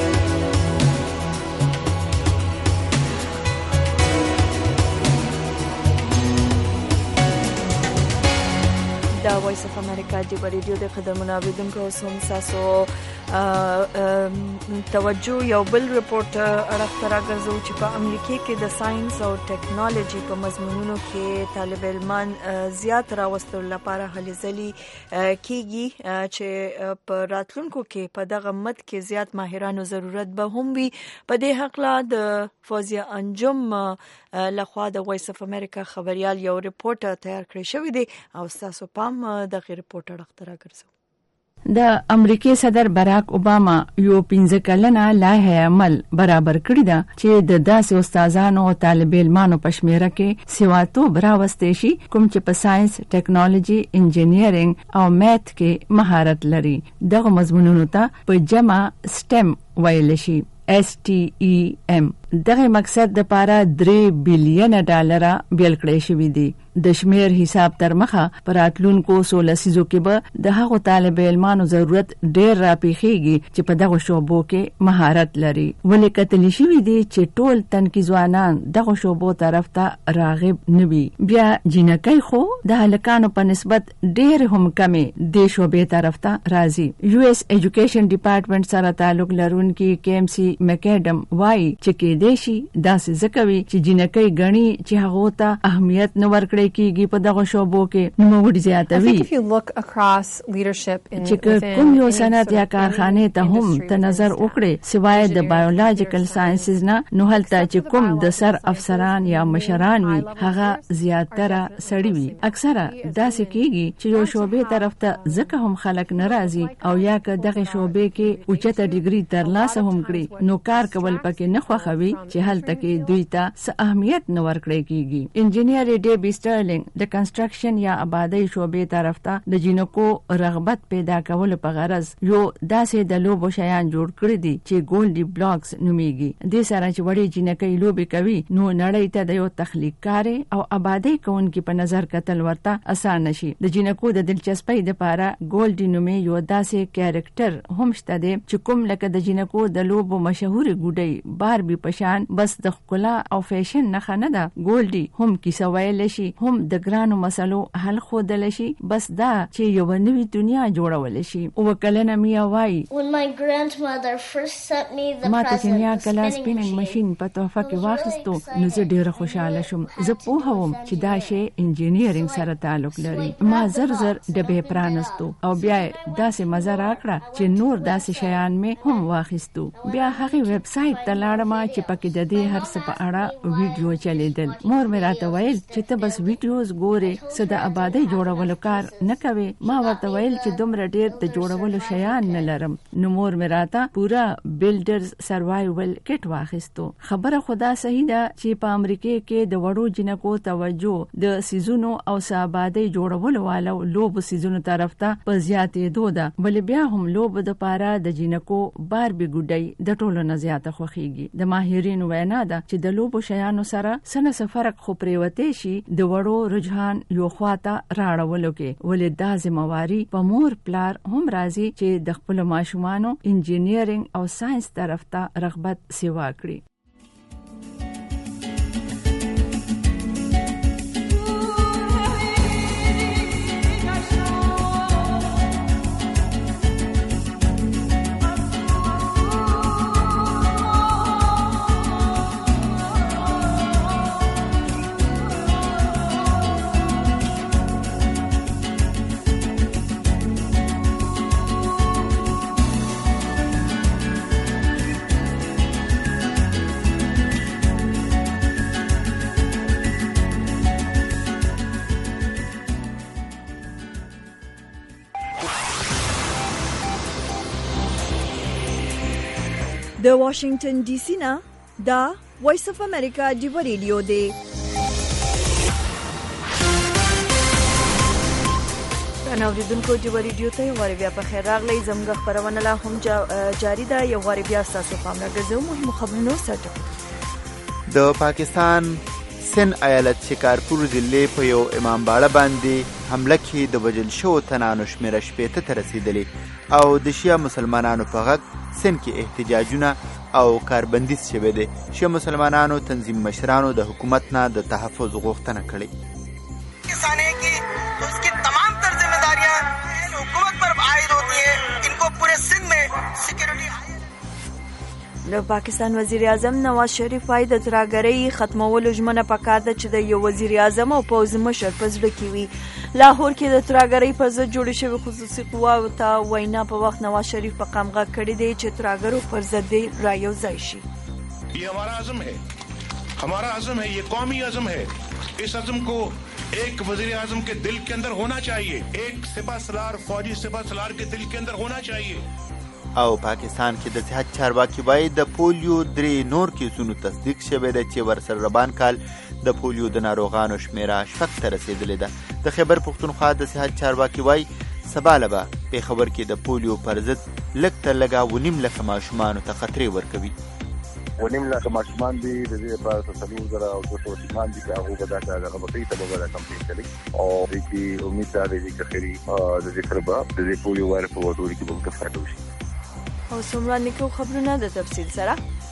دا وایس اف امریکا دی ریډیو د قدرمنو اوریدونکو سوم ساسو توجه یو بل رپورت اړه راغځو چې په امریکا کې د ساينس او ټیکنالوژي په مضمونونو کې طالب علمان زیات راوستل لپاره هلې ځلې کیږي چې په راتلونکو کې په دغه مد کې زیات ماهرانو ضرورت به هم وي. په دې حق لا د فوزیه انجم لخوا د وایس اف امریکا خبريال یو رپورت تیار کړی شوی دی او تاسو پام دغه رپورت اړه راغځو. د امریکای صدر براک اوباما یو پنځه کلنه لایحه عمل برابر کړی ده چې د داسې استادانو او طالب علمانو په شمیره کې سیواتوب راوستې شي کوم چې په ساينس، ټیکنالوژي، انجینیرینګ او میث کې مهارت لري. دغه مضمونونو ته په جمع سټم ویل شي، اس ټي ای ام. دغه مقصد د پاره درې بلین ډالر بیل کړی شوی دی. د شمیر حساب تر مخه پراتلونکو سولہ سيزو کې به د هغو طالب علمانو ضرورت ډېر راپیخيږي چې په دغه شوبو کې مهارت لري. ولې کتل شوی دی چې ټول تنکي ځوانان دغه شوبو طرف ته راغب نوي. بیا جنکۍ خو د هلکانو په نسبت ډېر هم کمې د شوبې طرف ته راځي. یو اس ایجوکیشن ډپارټمنټ سره تعلق لرونکي کیم سی مکیډم وایي چې کې دیشي داسې ځکوي چې جنکۍ غني چې هغه ته اهمیت نه ورکړي کیږي په دغه شوبو کې. نو موږ زیاتوي چې کوم یو صنعت یا کارخانه ته هم ته نظر وکړي سوای د بایولوژیکل ساينسز نه، نو هلته چې کوم د سر افسران یا مشران وي هغه زیاتره سړي وي. اکثره داسې کیږي چې یو شوبې طرف ته ځکه هم خلک ناراضي او یا که دغه شوبې کې اوچته ډیګري ترلاسه هم کړي نو کار کول پکې نه خوښوي چې هلته کې دوی ته څه اهمیت نه ورکړي کیږي. انجینیر ډیبي د کنسټرکشن یا آبادی شوبې طرف ته د جنکو رغبت پیدا کول په غرض یو داسې د لوبو شیان جوړ کړی دي چې ګولډي بلاکس نومیږي. د سره چې وړي جنکۍ لوبې کوي نو نړۍ ته د یو تخلیق کار او آبادی کوونکی په نظر کتل ورته اسانه شي. د جنکو د دلچسپۍ لپاره ګولډي نومي یو داسې کیریکټر هم شته دی چې کوم لکه د جنکو د لوبو مشهور ګوډۍ باربي پشان بس د ښکلا او فیشن نه نه ده. ګولډي هم کیسه ویل شي، هم د ګرانو مسلو حل خودل شي، بس دا چې یو نوې دنیا جوړول شي. او کلنه میا وای ما ته چې نیا کلا سپیننګ ماشين په تحفه کې واخیستو نو زه ډیره خوشاله شوم. زه پوهوم چې دا شی انجینیرینګ سره تعلق لري. ما زر زر ډبې پرانستو او بیا داسې مزه راکړه چې نور داسې شیان مې هم واخیستو. بیا هغه ویب سټ ته لاړم چې پکې د دې هر څه په اړه ویډیو چلیدل. مور مې راته ویل چې ته بس ویډیوز ګوري څه د آبادی جوړولو کار نه کوي. ما ورته ویل چې دومره ډیر د جوړولو شیان نه لرم. نو مور مې راته پورا بلډرز سروایول کټ واخیستو. خبره خدا صحیح ده چې په امریکا کې د وړو جنکو توجه د سيزونو او آبادی جوړولو والو لوب سيزونو طرف ته په زیاتې دوده. ولې بیا هم لوب د پاره د جنکو باربي ګډي د ټولو نه زیاته خوخيږي. د ماهر ماهرین وینا ده چې د لوبو شیانو سره سنه سفرق خو پریوتې شي د وړو رجحان یو خواته راړولو کې ولې دا ذمہواری په مور پلار هم راځي چې د خپل ماشومانو انجینیرینګ او ساينس طرف ته رغبت سیوا کړي. د واشنگټن ډي سي نه دا وایس اف امریکا ډیو ریډیو دی. نوریدونکو ډیو ریډیو ته یو واری بیا په خیر راغلی. زموږ خبرونه لا هم جاری ده. یو واری بیا تاسو پام راګرځو مهمو خبرونو سره. د پاکستان سن ایالت شکارپور ضلع په یو امام باړه باندې حمله کې د وژل شوو تنانو شمیره شپېته ته رسیدلې او د شیعه مسلمانانو په غږ سن کې احتجاجونه او کاربندیز شوی دی. شیعه مسلمانانو تنظیم مشرانو د حکومت نه د تحفظ غوښتنه کړې. کسان ہے کہ اس کی تمام تر ذمہ داریاں حکومت پر عائد ہوتی ہیں. ان کو پورے سندھ میں سیکورٹی. د پاکستان وزیر اعظم نواز شریف وايي د ترهګرۍ ختمولو ژمنه پکار ده چې د یو وزیر اعظم او پوځ مشر په زړه کې وي. لاهور کې د ترهګرۍ پر ضد جوړې شوې خصوصي قواو ته وینا په وخت نواز شریف په قامغه کړی دی چې ترهګرو پر ضد دې رايوځای شي. یہ ہمارا عزم ہے ہمارا عزم ہے یہ قومی عزم ہے. اس عزم کو ایک وزیر اعظم کے دل کے اندر ہونا چاہیے. ایک سپہ سالار فوجی سپہ سالار کے دل کے اندر ہونا چاہیے. او پاکستان کې د صحت چارواکي وايي د پولیو درې نور کیسونو تصدیق شوی دی چې ورسره ربان کال د پولیو د ناروغانو شمیره شپږ ته رسیدلې ده. د خیبر پښتونخوا د صحت چارواکي وايي سبا له به پېښور کې د پولیو پر ضد لږ تر لږه اوه نیم لکه ماشومانو ته خطرې ورکوي. اوه نیم لکه ماشومان دي د دې لپاره څلور زره او دوه سوه ماشومان دي چې هغوی به دا هغه به کوي ته به دا کمپین کوي او دې کې امید دا دی چې خیري د دې سره به د دې پولیو وایرس په وډوري کې به فرق وشي. او څومره نکو خبرونه د تفصیل سره.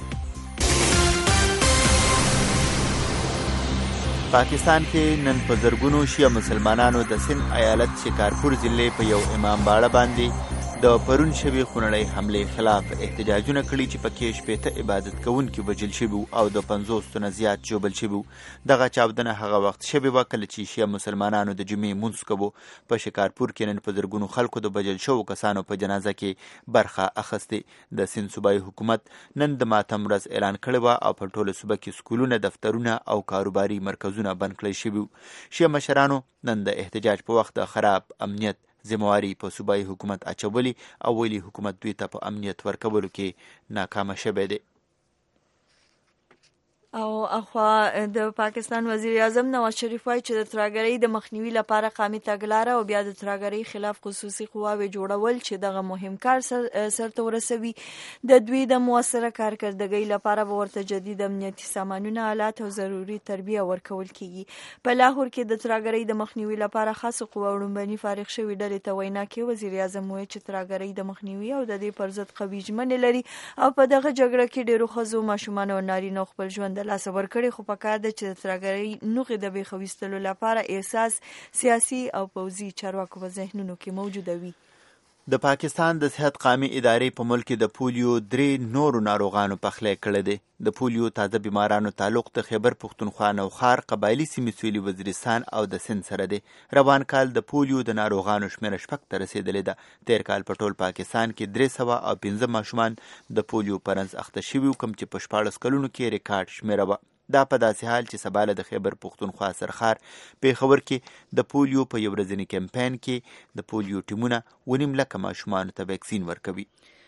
پاکستان کې نن په زرګونو شیعه مسلمانانو د سند ایالت شکارپور ضلع په یو امام باړه باندې د پرون شوې خونړۍ حملې خلاف احتجاجونه کړي چې پکې شپېته عبادت کوونکي وژل شوي او د پنځوس نه زیات ژوبل شوي. دغه چاودنه هغه وخت شوې وه کله چې شیعه مسلمانانو د جمعې مونځ کوو. په شکارپور کې نن په زرګونو خلکو د وژل شوو کسانو په جنازه کې برخه اخیستې. د سند صوبایي حکومت نن د ماتم ورځ اعلان کړې وه او په ټوله صوبه کې سکولونه دفترونه او کاروباري مرکزونه بند کړی شوي. شیعه مشرانو نن د احتجاج په وخت د خراب امنیت ذمہواری په صوبایي حکومت اچولي او ویلي حکومت دوی ته په امنیت ورکولو کې ناکامه شوی دی. او اخوا د پاکستان وزیر اعظم نواز شریف وايي چې د ترهګرۍ د مخنیوي لپاره قامي تګلاره او بیا د ترهګرۍ خلاف خصوصي قواوې جوړول چې دغه مهم کار سرته ورسوي. د دوی د موثره کارکردګۍ لپاره به ورته جدید امنیتي سامانونه آلات او ضروري تربیه ورکول کیږي. په لاهور کې د ترهګرۍ د مخنیوي لپاره خاص قوا وړاندې فارغ شوی ډلې ته وینا کې وزیر اعظم وایي چې ترهګرۍ د مخنیوي او د دې پر ضد قوي ژمنې لري او په دغه جګړه کې ډیرو ښځو ماشومان او نارینه خپل ژوند لاس ورکړي. خو پکار ده چې د ترهګرۍ نوغې د بې خویستلو لپاره احساس سیاسي او پوځي چارواکو په ذهنونو کې موجوده وي. د پاکستان د صحت قامي ادارې په ملک کې د پولیو درې نورو ناروغانو پخلی کړی دی. د پولیو تازه بیمارانو تعلق د خیبر پښتونخوا نوخار قبایلي سیمې سویلي وزیرستان او د سند سره دی. روان کال د پولیو د ناروغانو شمیره شپږ ته رسیدلې ده. تیر کال په ټول پاکستان کې درې سوه او پنځه ماشومان د پولیو په رنځ اخته شوي کوم چې په شپاړس کلونو کې ریکارډ شمیره وه. دا په داسې حال چې سباله د خیبر پښتونخوا سرخار پېښور کې د پولیو په یو ورځني کمپاین کې د پولیو ټیمونه اوه نیم لکه ماشومانو ته ویکسین ورکوي.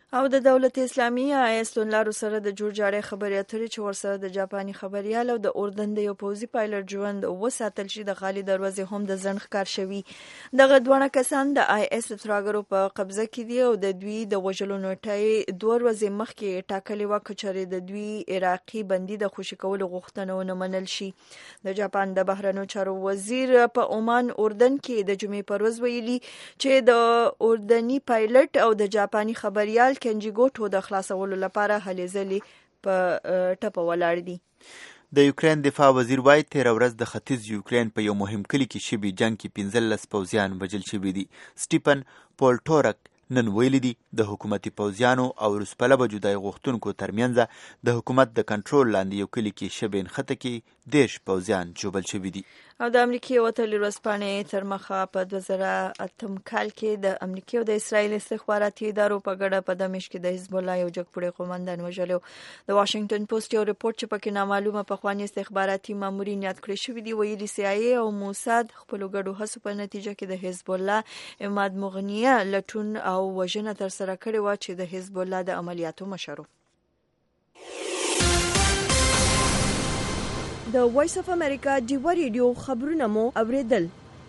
او د دولت اسلامي ایس لارو سره د جوړ جاړی خبري اترې چې ورسره د جاپاني خبريال او د اردن د یو پوزي پایلټ ژوند وساتل شي د خالي دروازې هم د ځنډ ښکار شوي. دغه دوه کسان د آی اس ترهګرو په قبضه کې دي او د دوی د وژلو نیټه دوه ورځې مخکې ټاکلې وه چې د دوی عراقي بندي د خوشي کولو غوښتنه ونه منل شي. د جاپان د بهرنیو چارو وزیر په عمان اردن کې د جمعې پر ورځ ویلي چې د اردني پایلټ او د جاپاني خبريال کنجی ګوټو د خلاصولو لپاره هلې ځلې په ټپه ولاړ دي. د یوکرین دفاع وزیر وایي تېره ورځ د ختیځ یوکرین په یو مهم کلي کې شبي جنگ کې پنځلس پوځیان وژل شوي دي. سټیپن پولټورک نن ویلي دي د حکومتي پوځیانو او روسپله جدای غوښتونکو ترمنځ د حکومت د کنټرول لاندې یو کلي کې شبي نښته کې دېرش پوځیان ژوبل شوي دي. او د امریکای وتلې ورځپاڼې تر مخه په دوه زره اتم کال کې د امریکای او د اسرایل استخباراتي ادارو په ګډه په دمشق کې د حزب الله یو جګپوړی قومندان وژلی. د واشنگټن پوسټ یو ریپورت چې پکې نامعلومه پخواني استخباراتي مامورین یاد کړی شوي دي ویلي سی آی ای او موساد خپلو ګډو هڅو په نتیجه کې د حزب الله اماد مغنیه لټون او وژنه ترسره کړې وه چې د حزب الله د عملیاتو مشر و. د وایس اف امریکا ډیوا ریډیو خبرونه مو اوریدل.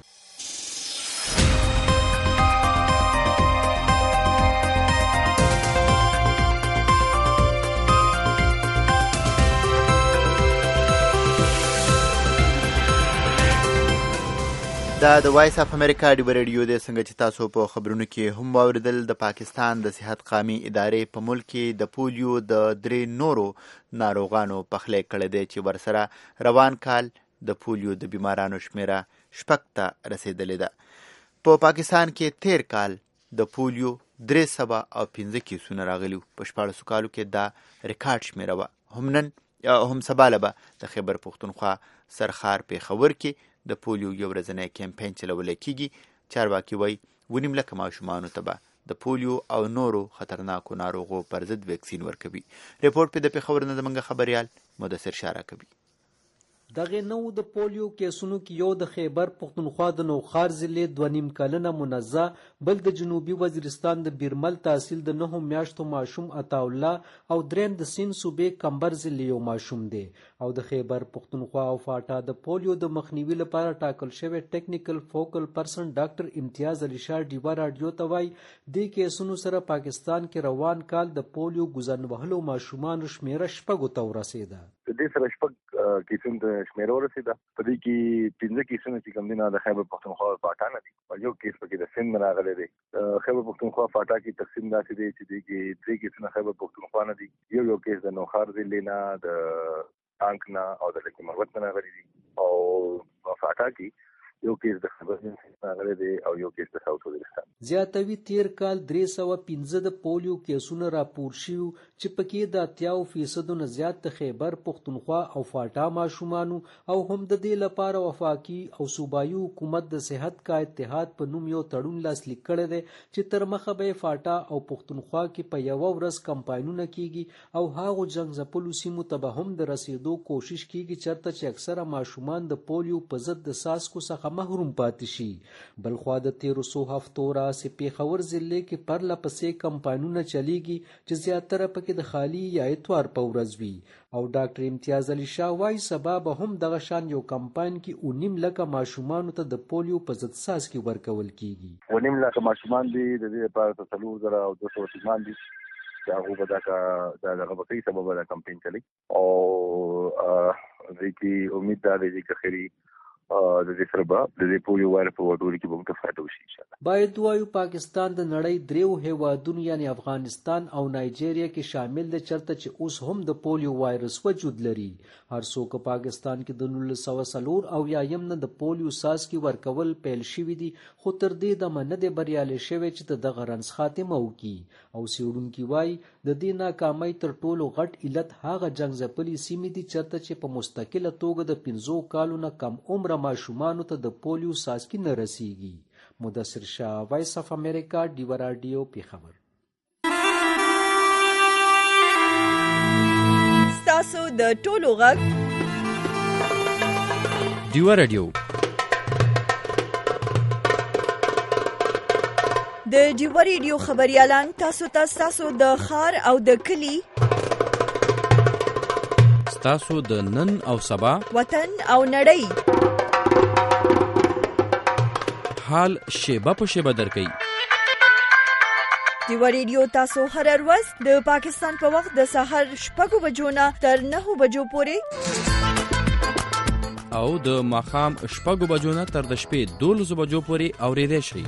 دا د وایس اف امریکا ډیوا ریډیو دی. څنګه چې تاسو په خبرونو کې هم واوریدل د پاکستان د صحت قامي ادارې په ملک کې د پولیو د درې نورو ناروغانو پخلی کړی دی چې ورسره روان کال د پولیو د بیمارانو شمیره شپږ ته رسیدلې ده. په پاکستان کې تیر کال د پولیو درې سوه او پنځه کیسونه راغلي په شپاړسو کالو کې دا ریکارډ شمیره وه. هم نن هم سبا له به د خیبر پښتونخوا سرخار پېښور کې د پولیو یو ورځنی کمپین چلولی کیږي. چارواکي وایي ونیم لکه ماشومانو ته به د پولیو او نورو خطرناکو ناروغو پر ضد ویکسین ورکوي. ریپورټ په د پېښور نه زموږ خبریال مدثر شاه راکوي. دغه نو د پولیو کیسونو کې یو د خیبر پښتونخوا د نوخار ضلع دوه نیم کلنه منزه بل د جنوبي وزیرستان د بیرمل تحصیل د نهو میاشتو ماشوم عطاالله او دریم د سین صوبې کمبر ضلع یو ماشوم دی. او د خیبر پښتونخوا او فاټا د پولیو د مخنیوي لپاره ټاکل شوی ټیکنیکل فوکل پرسن ډاکټر امتیاز علي شاه ډیوا راډیو ته وایي دې کیسونو سره پاکستان کې روان کال د پولیو ګزن وهلو ماشومانو شمیره شپږو ته ورسېده. د دې سره شپږ کیسونو ته شمیره ورسېده. په دې کې پنځه کیسونه چې کوم دي نه د خیبر پښتونخوا او فاټا نه دي او یو کیس پکې د سند نه راغلی دی. خیبر پښتونخوا فاټا کې تقسیم داسې دی چې دې کې درې کیسونه خیبر پښتونخوا نه دي. یو یو کیس د نوخار ضلع نه د ټانک نه او د لکي مروت نه راغلی دي او فاټا کې یو کیس د خیبر راغلی دی او یو کیس د ساوث وزیرستان. زیاتوي تیر کال درې سوه پنځه د پولیو کیسونه راپور شوي چې پکې د اتیاو فیصدو نه زیات د خیبر پښتونخوا او فاټا ماشومانو او هم د دې لپاره وفاقي او صوبایي حکومت د صحت کا اتحاد په نوم یو تړون لاسلیک کړی دی چې تر مخه به فاټا او پښتونخوا کې په یوه ورځ کمپاینونه کیږي او هغو جنګ ځپلو سیمو ته به هم د رسیدو کوشش کیږي چرته چې اکثره ماشومان د پولیو په ضد د څاڅکو څخه محروم پاتې شي. بلخوا د تیرو څو هفتو راهیسې پېښور ضلع کې پرله پسې کمپاینونه چلیږي چې زیاتره پکې د خالي یا اتوار په ورځ وي. او ډاکټر امتیاز علي شاه وایي سبا به هم دغه شان یو کمپاین کې اونیم لکه ماشومانو ته د پولیو په ضد څاڅکي ورکول کیږي. اونیم لکه ماشومان دي د دې لپاره څلور زره او دوه سوه ټیمان دي چې هغه به دا دغه په کوي سبب دا کمپاین چلی او د دې امید دا دی چې خیری د دې سره به د دې پولیو وایرس په وډوري کې به موږ فایده وشي ان شاء الله. باید وایو پاکستان د نړۍ دریو هیوادونو یعنی افغانستان او نایجیریا کې شامل دی چرته چې اوس هم د پولیو وایرس وجود لري. هر څوک پاکستان کې د نولس سوه څلور او یایم نه د پولیو څاڅکي ورکول پیل شوي دي خو تر دې دمه نه دی بریالی شوی چې د دغه رنځ خاتمه وکړي. او څېړونکي وایي د دې ناکامۍ تر ټولو غټ علت هغه جنګ ځپلې سیمې دي چرته چې په مستقله توګه د پنځو کالو نه کم عمره ماشومانو ته د پولیو څاڅکي نه رسیږي. مدثر شاه، وایس اف امریکا، ډیوا راډیو، پېښور. ستاسو د ټولو غږ ډیوا راډیو. د ډیو ریډیو خبريالان تاسو ته تاسو د خار او د کلی تاسو د نن او سبا وطن او نړۍ حال شیبه په شیبه درکې ډیو ریډیو تاسو هر ورځ د پاکستان په وخت د سحر شپږ بجو نه تر نهه بجو پورې او د ماښام شپږ بجو نه تر د شپې دولس بجو پورې اورېدای شئ.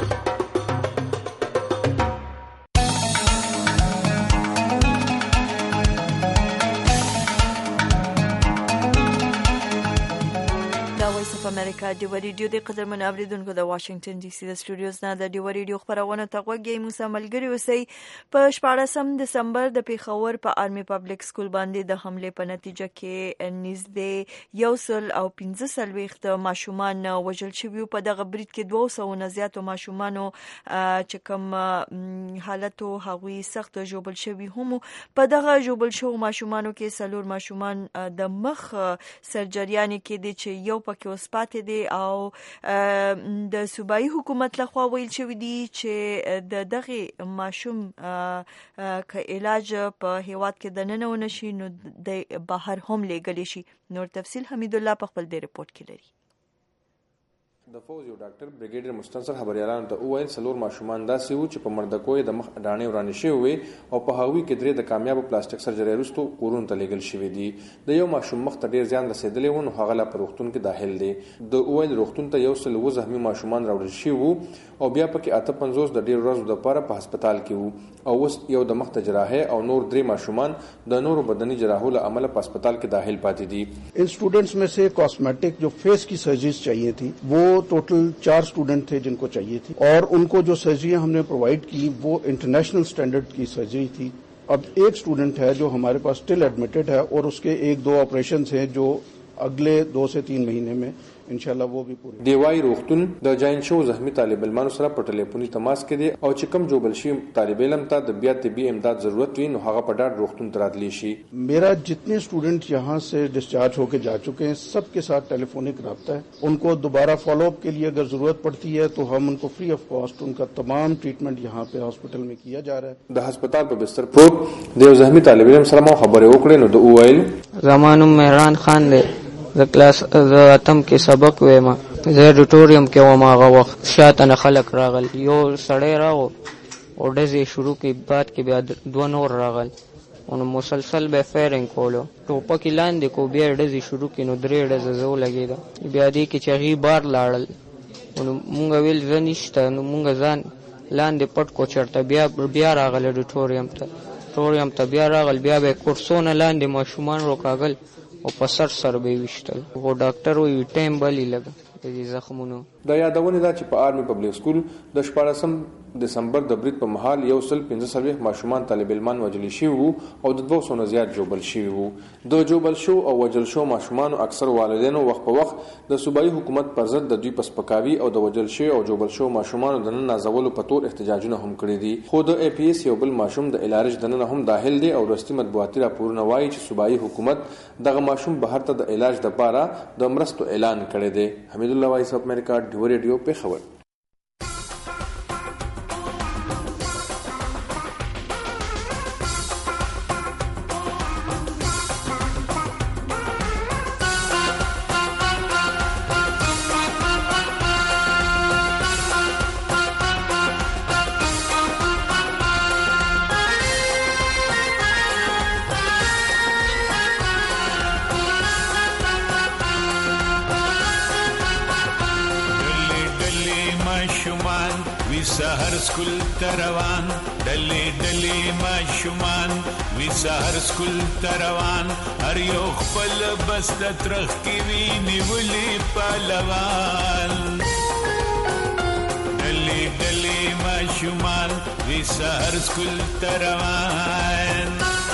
امریکا ډیو ریډیو د قدرمن اوریدونکو د واشنگټن ډي سي د سټوډیوز نه د ډیو ریډیو خبرونه ته غوږی موسی ملګری اوسئ. په شپاړسم دسمبر د پیښور په آرمي پبلک سکول باندې د حمله په نتیجه کې نږدې یو سل او پنځه څلوېښت ماشومان وژل شوي. په دغه برید کې دوه سوه نه زیاتو ماشومانو چې کوم حالتو هغوی سخت ژوبل شوي هم. په دغه ژوبل شوو ماشومانو کې څلور ماشومان د مخ سرجریانې کې دي چې یو پکې اوس پاتې دي او د صوبایي حکومت لخوا ویل شوی دی چې د دغه ماشوم که علاج په هیواد کې د ننه ونشي نو د بهر هم لیږلی شي. نور تفصیل حمید الله په خپل دې رپورت کې لري. د فوز یو ډاکټر بریګیډیر مستنصر خبريالانو ته وویل څلور ماشومان داسې وو چې په مردکوی د مخ ډانې ورانې شوې وي او په هغوی کې درې د کامیابو پلاستیک سرجرۍ وروسته کورونو ته لیږل شوي دي. د یو ماشوم مخ ته ډېر زیان رسېدلی و نو هغه لا په روغتون کې داخل دی. د وویل روغتون ته یو سل اووه زخمي ماشومان راوړل شوي وو او بیا پکې اته پنځوس د ډېرو ورځو دپاره په هسپتال کې وو او اوس یو د مخ ته جراحۍ او نور درې ماشومان د نورو بدني جراحو له امله په هسپتال کې داخل پاتې دي. ان स्टूडेंट्स में से कॉस्मेटिक जो फेस की सर्जरीज चाहिए थी वो टोटल चार स्टूडेंट थे जिनको चाहिए थी और उनको जो सर्जरियां हमने प्रोवाइड की वो इंटरनेशनल स्टैंडर्ड की सर्जरी थी. अब एक स्टूडेंट है जो हमारे पास स्टिल एडमिटेड है और उसके एक दो ऑपरेशन हैं जो अगले दो से तीन महीने में इंशाल्लाह वो भी पूरी. دیوای روغتون د جاین شو زخمی طالب علمانو سره په ټلیفوني تماس کې دی او چې کم جوبل شي طالب علم ته د بیا طبي امداد ضرورت وي نو هغه په ډاډ روغتون ته راتلی شي. मेरा जितने स्टूडेंट यहाँ से डिस्चार्ज होकर जा चुके हैं सबके साथ टेलीफोनिक रब्ता है. उनको दोबारा फॉलोअप के लिए अगर जरूरत पड़ती है तो हम उनको फ्री ऑफ कॉस्ट उनका तमाम ट्रीटमेंट यहाँ पे हॉस्पिटल में किया जा रहा है. د هسپتال په بستر پروت د یو زخمی طالب علم سره مو خبرې وکړې نو د اوایل زمانو مهران خان دی د کلاس د اتم کې سبق وایم زه اډیټوریم کې وم. هغه وخت شاته نه خلک راغل یو سړی راغو او ډزې شروع کې بعد کې بیا دوه نور راغل نو مسلسل به فایرنګ کولو ټوپک لاندې کو بیا ډزې شروع کې نو درې ډزې زه ولګېده بیا دې کې چې هغې بار لاړل نو مونږ ویل زه نشته نو مونږ ځان لاندې پټ کو چېرته بیا بیا راغل اډیټوریم ته اډیټوریم ته بیا راغل بیا به کورسونه لاندې ماشومان روکاږل او په سر سر به یې ویشتل. خو ډاکټر وایي ټایم بلې لږه د دې زخمونو. د یادونې ده چې په آرمي پبلک سکول د شپاړسم دسمبر د برید په مهال یو سل پنځه څلوېښت ماشومان طالب علمان وژلي شوي وو او د دوه سوو نه زیات ژوبل شوي وو. د ژوبل شو او وژل شو ماشومانو اکثر والدینو وخت په وخت د صوبایي حکومت پر ضد د دوی په سپکاوي او د وژل شوي او ژوبل شو ماشومانو د نه نازولو په تور احتجاجونه هم کړي دي. خو د ای پی ایس یو بل ماشوم د الارج دننه هم داخل دی او رسمي مطبوعاتي راپورونه وایي چې صوبایي حکومت دغه ماشوم بهر ته د علاج لپاره د مرستو اعلان کړی دی. حمید الله وایس اف امریکا ډیو ریډیو په خبر. سحر سکول تروان ډلې ډلې ماشومان وی سحر سکول تروان هر یو خپل بس د ترخ کې وی نیولې پهلوان ډلې ډلې ماشومان وی سحر سکول تروان.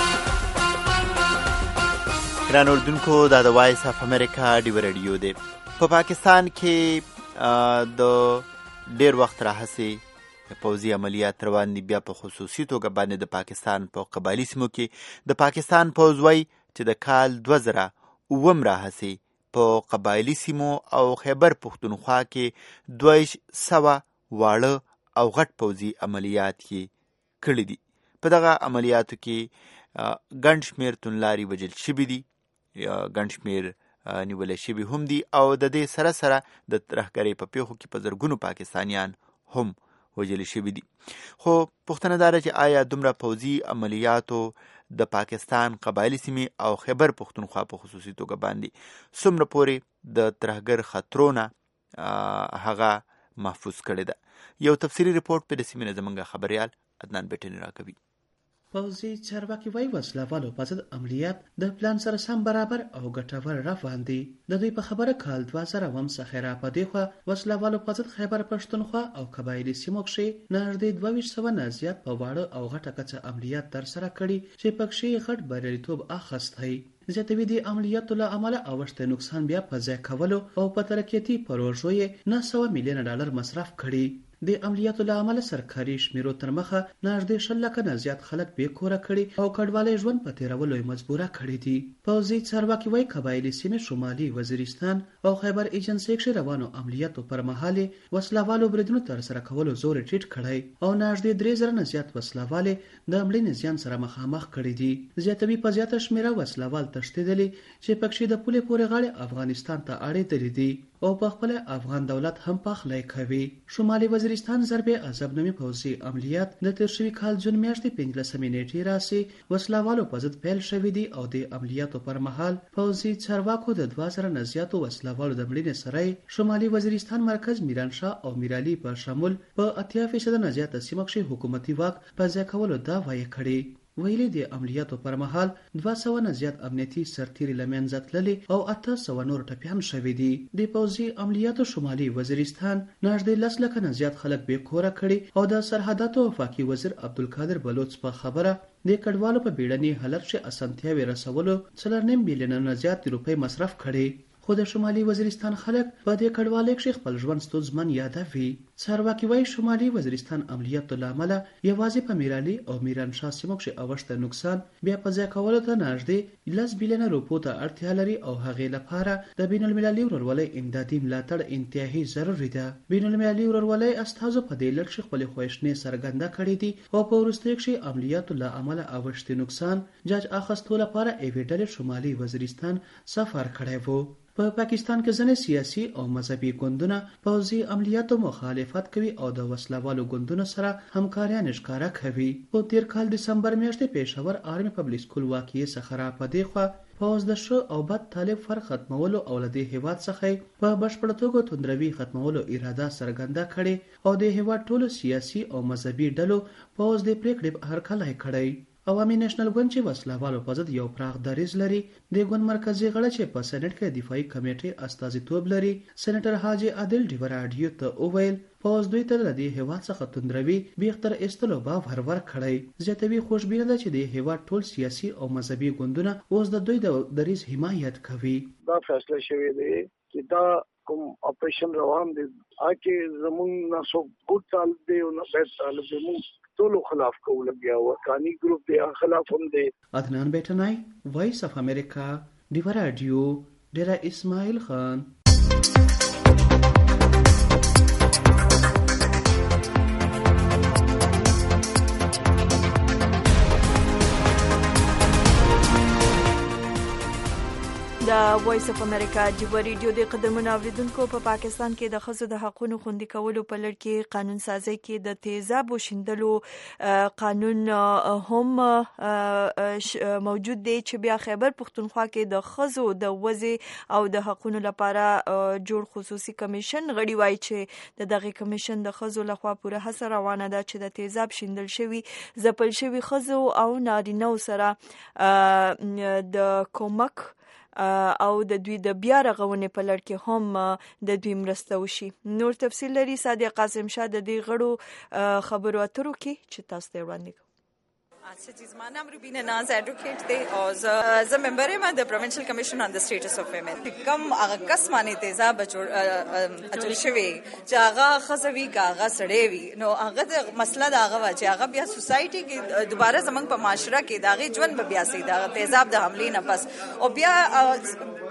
ګران اردوونکو دا د وایس اف امریکا ډیو ریډیو دی. په پاکستان کې د ډیر وخت راهسې پوځي عملیات روان دي. بیا په خصوصي توګه باندې د پاکستان په قبایلي سیمو کې د پاکستان پوځ وایي چې د کال دوه زره اووم راهسې په قبایلي سیمو او خیبر پښتونخوا کې دوه سوه واړه او غټ پوځي عملیات یې کړي دي. په دغه عملیاتو کې ګڼ شمېر توندلاري وژل شوي دي، ګڼ شمېر نیولای شوي هم دي، او د دې سره سره د ترهګرۍ په پیښو کې په زرګونو پاکستانیان هم وژل شوي دي. خو پوښتنه دا ده چې آیا دومره پوځي عملیاتو د پاکستان قبایلي سیمې او خیبر پښتونخوا په خصوصي توګه باندې څومره پورې د ترهګر خطرونه هغه محفوظ کړې ده؟ یو تفصیلي رپورټ په د سیمې نه زموږ خبریال عدنان بیټني راکوي. پوځي چارواکي وايي وسلهوالو په ضد عملیات د پلان سره سم برابر او ګټور روان دي. د دوی په خبره کال دوه زره اووم څخه را پدې خو وسلهوالو په ضد خیبر پښتونخوا او قبایلي سیمو کې نږدې دوه ویشت سوه نه زیات په واړه او غټه کچه عملیات ترسره کړي چې پکې غټ بریالیتوب اخیستی. زیاتوي د عملیاتو له امله اوښته نقصان بیا په ځای کولو او په ترقیاتي پروژو یې نه سوه میلیونه ډالر مصرف کړي. د عملیاتو له امله سرکاري شمیرو تر مخه نږدې شل لکه نه زیات خلک بې کوره کړي او کډوالی ژوند په تېرولو یې مجبوره کړي دي. پوځي چارواکي وایي قبایلي سیمې شمالي وزیرستان او خیبر ایجنسۍ کښې روانو عملیاتو پر مهال یې وسلهوالو بریدونو ترسره کولو زور یې ټیټ کړی او نږدې درې زره نه زیات وسلهوال د مړینې زیان سره مخامخ کړي دي. زیاتوي په زیاته شمیره وسلهوال تښتېدلي چې پکښې د پولې پورې غاړې افغانستان ته اړېدلي دي او په خپل افغان دولت هم پخلی کوي. شمالي وزیرستان ضرب عذاب نومي پوځي عملیات د تیر شوي کال جون میاشتې پنځلسمې نیټې راسي وسلهوالو په ضد پیل شوي دي او د عملیاتو پر مهال پوځي چارواکو د دوه زره نه زیاتو وسلهوالو د مړینې سره شمالي وزیرستان مرکز میرانشاه او میرعلي په شمول په اتیا فیصده نه زیاته سیمه کښې حکومتي واک په ځای کولو دعوه یې کړې. ویلي د عملیاتو پر مهال دوه سوه نه زیات امنیتي سرتیري له منځه تللي او اته سوه نور ټپیان شوي دي. د پوځي عملیاتو شمالي وزیرستان نږدې لس لکه نه زیات خلک بې کوره کړي او د سرحداتو وفاقي وزیر عبدالقادر بلوچ په خبره د کډوالو په بیړني حالت کې اسانتیاوې رسولو څلور نیم میلیونه نه زیات روپۍ مصرف کړي. خو د شمالي وزیرستان خلک په دې کډوالۍ کښې خپل ژوند ستونزمن یادوي. چارواکي وایي شمالي وزیرستان عملیاتو له امله یوازې په میرعلي او میرانشاه سیمو کښې اوښته نقصان بیا په ځای کولو ته نږدې لس بیلیونه روپو ته اړتیا لري او هغې لپاره د بین المللي ورورولۍ امدادي ملاتړ انتهایي ضروري ده. بین المللي ورورولۍ استازو په دې لړ کښې خپلې خواشینۍ څرګنده کړې دي او په وروستیو کښې عملیاتو له امله اوښتي نقصان جاج اخیستو لپاره یوې ډلې شمالي وزیرستان سفر کړی و. په پاکستان کې ځینې سیاسي او مذهبي ګوندونه پوځي عملیاتو مخالفت کوي او د وسلهوالو ګوندونو سره همکاریان ښکاره کوي. په تیر کال دسمبر میاشتې پېښور آرمي پبلک سکول واقعې څخه را پدې خوا پوځ د ښه او بد طالب فرق ختمولو او له دې هېواد څخه په بشپړه توګه توندروي ختمولو اراده څرګنده کړې او د هېواد ټولو سیاسي او مذهبي ډلو پوځ د پرېکړې هرکلی کړی. عوامي نېشنل ګوند چې وسلهوالو په ضد یو پراخ دریځ لري د ګوند مرکزي غړی چې په سېنټ کې دفاعي کمیټې استازیتوب لري سېنیټر حاجي عادل ډیوه راډیو ته وویل پوځ دوی ته له دې هېواد څخه توندروي بیختر ایستلو باور ورکړی. زیاتوي خوشبینه ده چې د هېواد ټول سیاسي او مذهبي ګوندونه اوس د دوی د دریځ حمایت کوي. دا فیصله شوې ده چې دا کوم اپریشن روان دی هغه زموږ نه سو ګوت طالب دی او نه بد طالب دی موږ ټولو خلاف کوو لګیا و کانی ګروپ دی خلاف هم دی. عدنان بیٹنای وایس اف امریکا ډیوه راډیو ډیره اسماعیل خان. د وایس اف امریکا ډیوه ریډیو د قدرمنو اوریدونکو په پاکستان کې د ښځو د حقونو خوندي کولو په لړ کې قانون سازي کې د تیزابو شیندلو قانون هم موجود دی چې بیا خیبر پښتونخوا کې د ښځو د وضع او د حقونو لپاره جوړ خصوصي کمیشن غړي وایي چې د دغه کمیشن د ښځو لخوا پوره هڅه روانه ده چې د تیزاب شیندل شوي ځپل شوي ښځو او نارینه‌و سره د کومک او د دوی د بیا رغونې په لړ کې هم د دوی مرسته وشي. نور تفصیل لري صادق قاسم شاه د دې غړو خبرو اترو کې چې تاسو ته وړاندې کوم. اچھا جی زما نام روبینه ناز ایڈوکیٹ دی او زه ممبر یم د پروینشل کمیشن آن د سټیټس اف ویمن. کم هغه کس باندې تیزاب اچول شوی چې هغه خزوي کاغه سړی وي نو هغه د مسله دا هغه چې هغه بیا سوسایټي کې دوباره زمنګ په معاشره کې دا غي ژوند به بیا سي دا تیزاب د حملې نه پس او بیا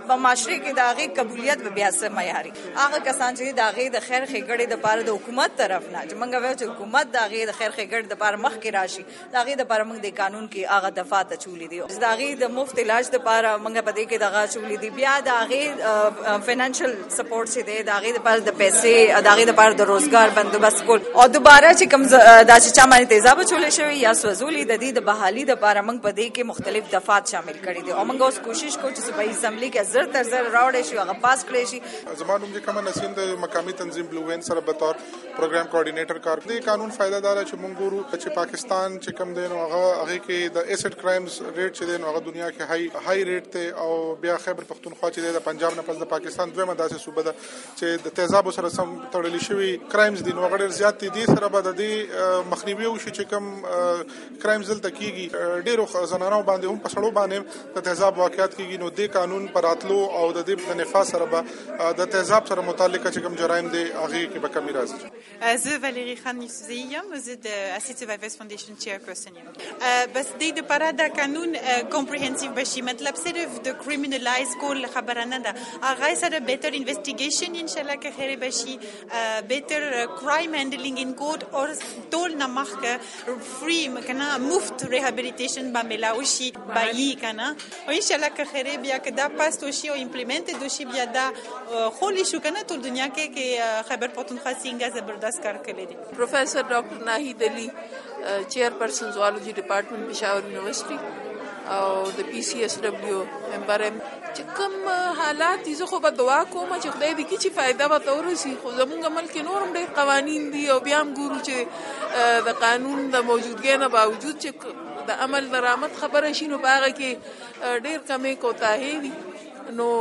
په معاشره کې د هغې قبولیت به بیا څه معیاري هغه کسان چې د هغې د خیر ښېګړې دپاره د حکومت طرف نه چې موږ وایو چې حکومت د هغې د خیر ښېګړې دپاره مخکې راشي د هغې دپاره موږ د قانون کې هغه دفعات اچولي دي د هغې د مفت علاج دپاره موږ په دې کې دغه اچولي دي بیا د هغې فینانشل سپورټ چې دی د هغې دپاره د پیسې د هغې دپاره د روزګار بندوبست کول او دوباره چې کوم دا چې چا باندې تیزاب اچولی شوي یا سوځولي د دې د بحالي دپاره موږ په دې کې مختلف دفعات شامل کړي دي او موږ اوس کوشش کوو چې صوبایي اسمبلي کې زر تر زر راوړی شي هغه پاس کړی شي. زما نوم چې کومه نسیم د مقامي تنظیم بلو وین سره به طور پروګرام کوارډینیټر کار کوي. قانون فائدہ دار چې موږ ګورو چې پاکستان چې کوم دی نو هغه هغه کې د ایسټ کرایمز ریټ چې دی نو هغه دنیا کې هاي هاي ریټ ته او بیا خیبر پختونخوا چې دی د پنجاب نه پس د پاکستان دویمه داسې صوبه ده چې د تیزابو سره سم تړلي شوي کرایمز دي نو هغه ډېر زیات دي سره به د دې مخنیوي وشي چې کوم کرایمز دلته کیږي ډېرو زنانو باندې هم په سړو باندې د تیزاب واقعیت کیږي نو د قانون پر راتلو او د دې د نفاذ سره به د تیزاب سره متعلق چې کوم جرایم دي هغه کې به کمی راځي. زه ولیری خان یوسفزی یم زه د اسید سروایورز فاونډیشن چیرپرسن یم. بس د دې لپاره دا قانون کمپریهنسیو بشي مطلب صرف د کریمینالایز کول خبره نه ده هغه سره بیتر انویسټیګیشن ان شاء الله که خیر بشي بیتر کرایم هندلینګ ان کورټ او ټول نه مخکې فری مکنه مفت ریهابیلیټیشن به ملاوي شي بایي کنه او ان شاء الله که خیر بیا که دا پاس وشي او امپلیمنټ وشي بیا دا خولي شو کنه ټول دنیا کې کې خیبر پختونخوا څنګه زبردست کار کړی دی. پروفیسر ډاکټر ناهید علي چیرپرسن زوالوجي ډپارټمنټ پېښور یونیورسيټي او د پی سی ایس ډبلیو ممبر ام چې کوم حالات دي زه خو به دعا کوم چې خدای دې کړي چې فائدہ به ته ورسي خو زمونږ ملک کې نور هم ډېر قوانین دي او بیا هم ګورو چې د قانون د موجودګۍ نه باوجود چې د عمل درآمد خبره شي نو په هغه کې ډېر کمې کوتاهۍ دي نو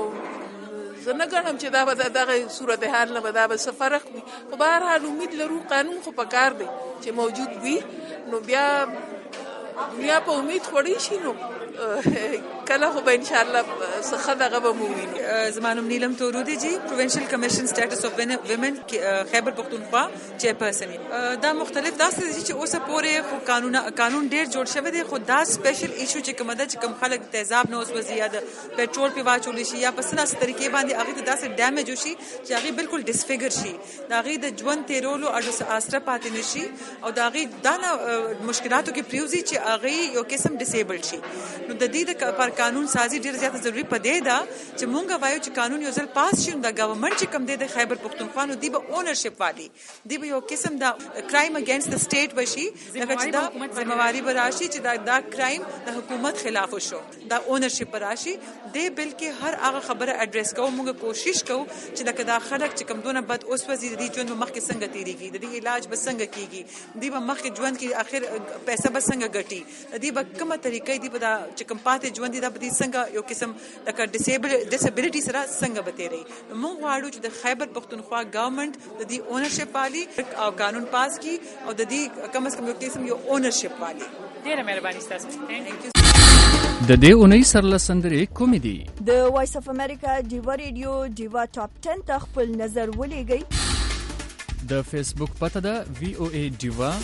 زه نه ګڼم چې دا به دغه صورتحال نه به دا به څه فرق وي خو به هر حال امید لرو قانون خو په کار دی چې موجود وي نو بیا دنیا په امید خوړی شي نو کله خو به ان شاء الله څه دغه به مو ویني. زما نوم نیلم تورودی جی پروینشل کمیشن سټیټس اف ویمن خیبر پختونخوا چیرپرسن دا مختلف داسې دي چې اوسه پورې خو قانون قانون ډیر جوړ شوی دی خو دا سپیشل ایشو چې کوم ده چې کوم خلک تیزاب نه اوس وزیاده پېټرول په واچول شي یا په سناس طریقې باندې هغه ته داسې ډیمیج وشي چې هغه بالکل ډیسفیګر شي دا هغه د ژوند تیرولو اډو اسره پاتې نشي او دا هغه د مشکلاتو کې پریوزي چې هغه یو قسم ډیسیبل شي نو د دې پر قانون سازي ډیر زیات ضروری پدې ده چې مونږ وایو چې قانون یو ځل پاس شي د ګورنمنت چې کم دی د خیبر پختونخوا نو دی به اونرشپ والی دی به یو قسم دا کرایم اگینست د سټیټ وشي لکه چې دا ذمہواری به راشي چې دا دا کرایم د حکومت خلاف شو دا اونرشپ راشي دی بلکې هر هغه خبره اډریس کوو مونږ کوشش کوو چې لکه دا خلک چې کم دونه بد اوس وزي د ژوند مخکې څنګه تیریږي د دې علاج به څنګه کیږي دی به مخکې ژوند کې اخر پیسې به څنګه ګټي دی به کومه طریقې دی به دا چې کم پاتې ژوند دا بدی څنګه یو قسم لکه ډیسیبل ډیسابیلیټي سره څنګه به تیری موږ غواړو چې د خیبر پختونخوا ګورنمنت د دې اونرشپ والی او قانون پاس کی او د دې کم از کم یو قسم یو اونرشپ والی. ډیره مهرباني تاسو ته. د دې اونۍ سرلسندرې کومې دي؟ د وایس اف امریکا ډیوا ریډیو ډیوا ټاپ ټن ته خپل نظر ولېږئ. د فیسبوک پته ده وی او ای ډیوا.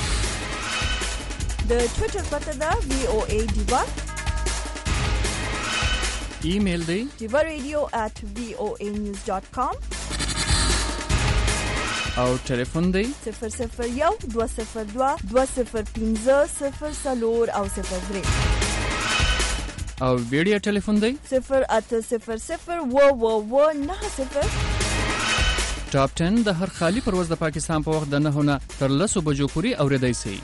د ټویټر پته ده وی او ای ډیوا. ایمیل دی diva radio at voa news dot com او ټلیفون دی صفر صفر یو دوه صفر دوه دوه صفر پنځه صفر څلور او صفر درې او ویډیو ټلیفون دی صفر اته صفر صفر اووه اووه نهه صفر. ټاپ ټن د هر خالی پرواز د پاکستان په وخت د نهو نه تر لسو بجو پورې اوریدای شي.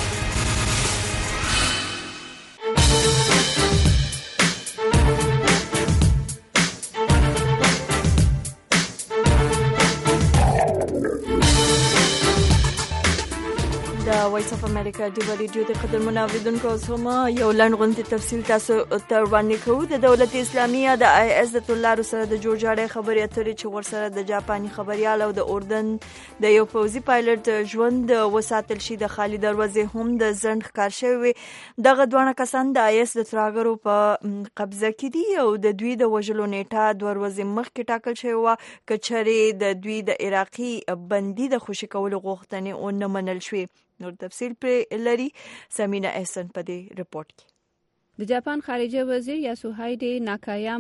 وایس اف امریکا ډیوا ریډیو د قدرمنو اوریدونکو سره یو لنډ غونډه تفصیل تاسو ته وړاندې کوو. د دولت اسلامیه د آی اس د تلارو سره د جوړجاړي خبرې اترې چې ورسره د جاپاني خبريال او د اردن د یو پوځي پایلټ ژوند وساتل شي د خالي دروازې هم د ځند ښکار شوی. دغه دوه کسان د آی اس د تراګرو په قبضه کې دي او د دوی د وژلو نیټه د ورځې مخکې ټاکل شوی و کچري د دوی د عراقي بندي د خوشی کولو غوښتنې او نه منل شوی. نور تفصیل پر لري سمینا احسن په دې رپورت کې. د جاپان خارجه وزیر یاسوهایډي ناکایاما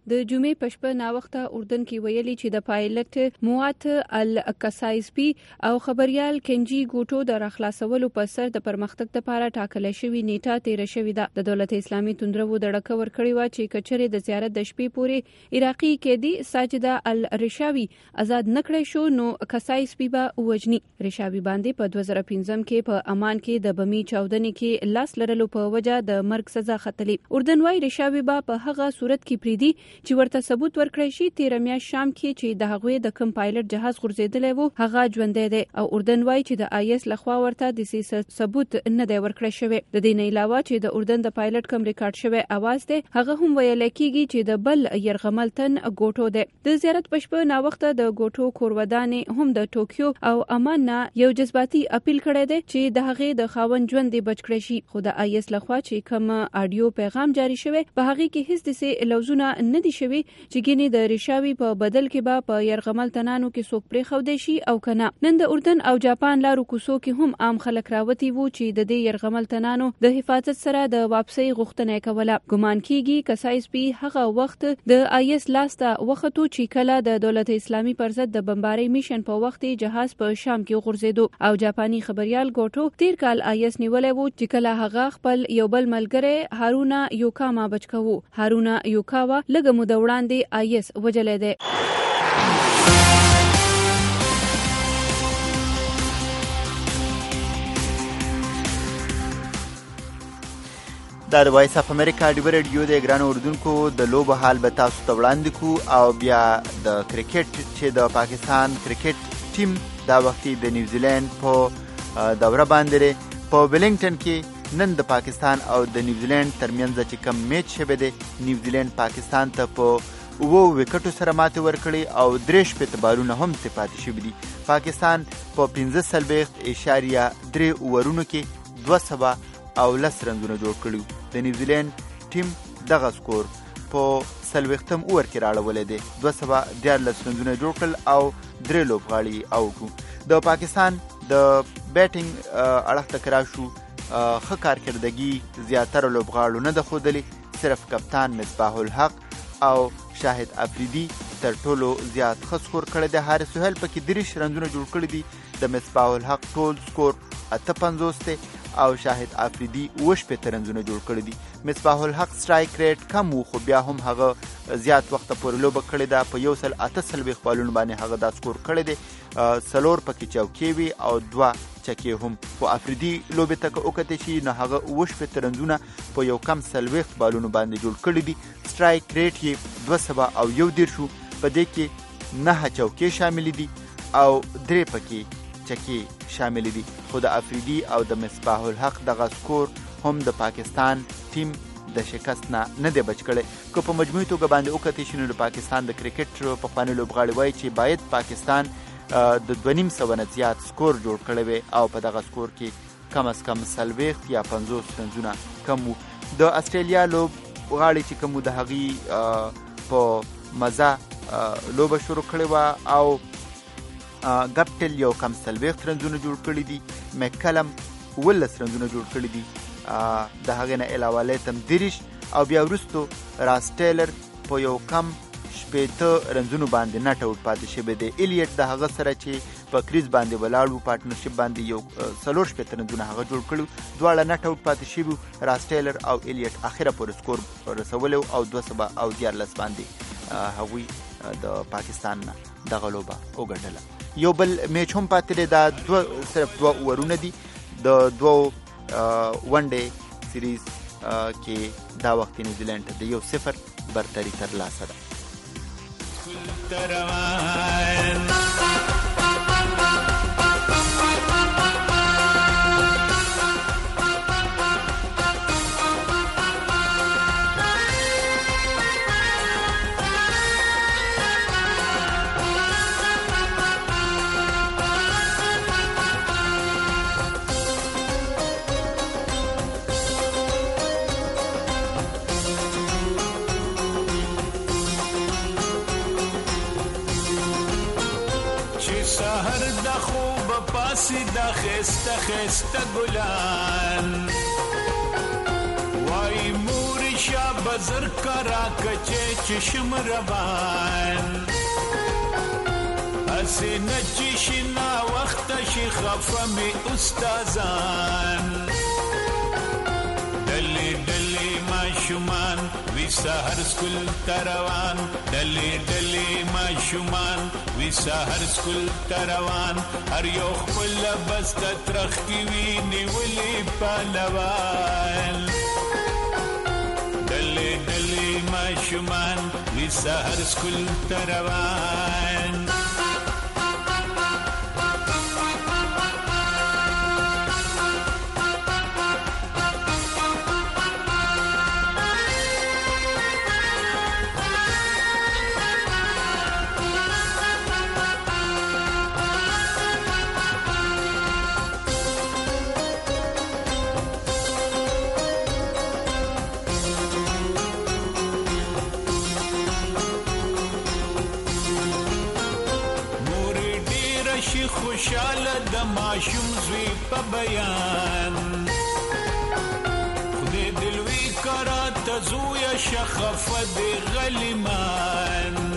د جمعې په شپه ناوخته اردن کې ویلي چې د پایلټ موات الکسایسپي او خبريال کنجي ګوټو د راخلاصولو په سر د پرمختګ لپاره ټاکل شوی نیټه تیر شوې ده. د دولت اسلامي توندرو د ډکه ور کړی و چې کچره د زیارت د شپې پورې عراقي قیدی ساجده الرشاوي آزاد نکړی شو نو کسایسپي به وجني. رشاوي باندې په دوه زره پنځم کې په امان کې د بمی چاودنې کې لاس لرلو په وجه د مرګ سزا خطلې. اردن وايي رشاوي به په هغه صورت کې پریدي چې ورته ثبوت ورکړی شي تیر میاشت شام کې چې د هغوی د کم پایلټ جهاز غورځیدلی و هغه ژوندی دی او اردن وايي چې د آی اس لخوا ورته د ثبوت نه دی ورکړی شوی. د دې نه علاوه چې د اردن د پایلټ کم ریکارډ شوی اواز دی هغه هم ویل کیږي چې د بل يرغمل تن ګوټو دی. د زیارت پښپ نا وخت د ګوټو کورودانې هم د ټوکیو او امان نه یو جذباتي اپیل کړی دی چې د هغه د خاون ژوند دی بچ کړی شي. خو د آی اس لخوا چې کوم اډیو پیغام جاری شوی په هغه کې هیڅ د لوزونه نه دي شوی چې ګینه د رشاوي په بدل کې به په يرغمل تنانو کې څوک پرې خو دی شي او کنه. نن د اردن او جاپان لارو کوسو کې هم عام خلک راوتی وو چې د دې يرغمل تنانو د حفاظت سره د واپسي غوښتنه کوله. ګمان کیږي کسایسپي هغه وخت د آی اس لاسته وختو چې کله د دولت اسلامي پر ضد د بمباري میشن په وخت جهاز په شام کې غورځیدو او جاپاني خبريال ګوټو تیر کال آی اس نیولې وو چې کله هغه خپل یو بل ملګری هارونا یوکاما بچکوو. هارونا یوکاوا لږه مو د وړاندې آی اس وجلې ده. دا د وایس اف امریکا ډیو ریډیو د ګران اردوونکو د لوبو حال به تاسو ته وړاندې کو او بیا د کرکټ چې د پاکستان کرکټ ټیم دا وختي د نیوزیلند په دوره باندې په ویلنګټن کې نن د پاکستان او د نیوزیلند ترمنځ چې کوم میچ شوی دی نیوزیلند پاکستان ته په اوو وکټو سره ماته ورکړي او درې شپږ بالونه هم پاتې شوي دي. پاکستان په پنځه څلوېښت اشاریه درې اوورونو کې دوه سوه او لس رنزونه جوړ کړي. د نیوزیلند ټیم دغه سکور په څلوېښتم اوور کې راړولی دی. دوه سوه دیارلس رنزونه جوړ کړل او درې لوبغاړي اوټ وو. د پاکستان د بیټینګ اړخ ته که راشو ښه کارکردګي زیاتره لوبغاړو نه ده ښودلې. صرف کپتان مصباح الحق او شاهد افریدي تر ټولو زیات ښه سکور کړی دی. حارث سهیل پکې دېرش رنزونه جوړ کړي دي. د مصباح الحق ټول سکور اته پنځوس دی او شاهد افریدي اوه شپېته رنزونه جوړ کړي دي. مصباح الحق سټرایک ریټ کم و خو بیا هم هغه زیات وخت پورې لوبه کړې ده. په یو سل اته څلوېښت بالونو باندې هغه دا سکور کړی دی. څلور پکې چوکې وي او دوه چکې هم. خو افریدي لوبې ته که وکتې شي نو هغه اوه شپېته رنزونه په یو کم څلوېښت بالونو باندې جوړ کړي دي. سټرایک ریټ یې دوه سوه او یو دېرش و. په دې کې نهه چوکې شاملې دي او درې پکې چکې شامل دي. خو د افریدي او د مصباح الحق دغه سکور هم د پاکستان ټیم د شکست نه نه دی بچ کړی. که په مجموعي توګه باندې وکتې شي نو د پاکستان د کرکټ پخواني لوبغاړي وایي چې باید پاکستان د دوه نیم سوه نه زیات سکور جوړ کړی وی او په دغه سکور کې کم از کم څلوېښت یا پنځوس رنزونه کم وو. د استرالیا لوبغاړي چې کوم د هغې په مزه لوبه شروع کړې وه او ګپټل یو کم څلوېښت رنزونه جوړ کړي دي. مکلم اوولس رنزونه جوړ کړي دي. د هغې نه علاوه لیتم دېرش او بیا وروستو راس ټیلر په یو کم شپېته رنزونو باندې نټ آوټ پاتې شوی دی. ایلیټ د هغه سره چې په کریز باندې ولاړ و پارټنرشپ باندې یو څلور شپېته رنزونه هغه جوړ کړي. دواړه نټ آوټ پاتې شوي. راس ټیلر او ایلیټ اخره پورې سکور رسولی او دوه سوه او دیارلس باندې هغوی د پاکستان نه دغه لوبه وګټله. یو بل میچ هم پاتې دی. دا دوه صرف دوه اوورونه دي. د دوو ون ډے سیریز کې دا وخت نیوزیلند ته د یو صفر برتري ترلاسه ده. سیده خسته خسته گلن وای مور شا بزر کرا کچه چشم روان اسی نچشنا وقت شي خفه می استازان دلی دلی ما شومان وی سحر سکول تروان دلی دلی ما شومان وی سحر سکول تروان هر یو خپل بست ترخ کی وی نیولی پهلوان دلی دلی ما شومان وی سحر سکول تروان خوشاله د ماشوم زوی په بیان خدای دلوي کرا ته زویا شخف د غلیمان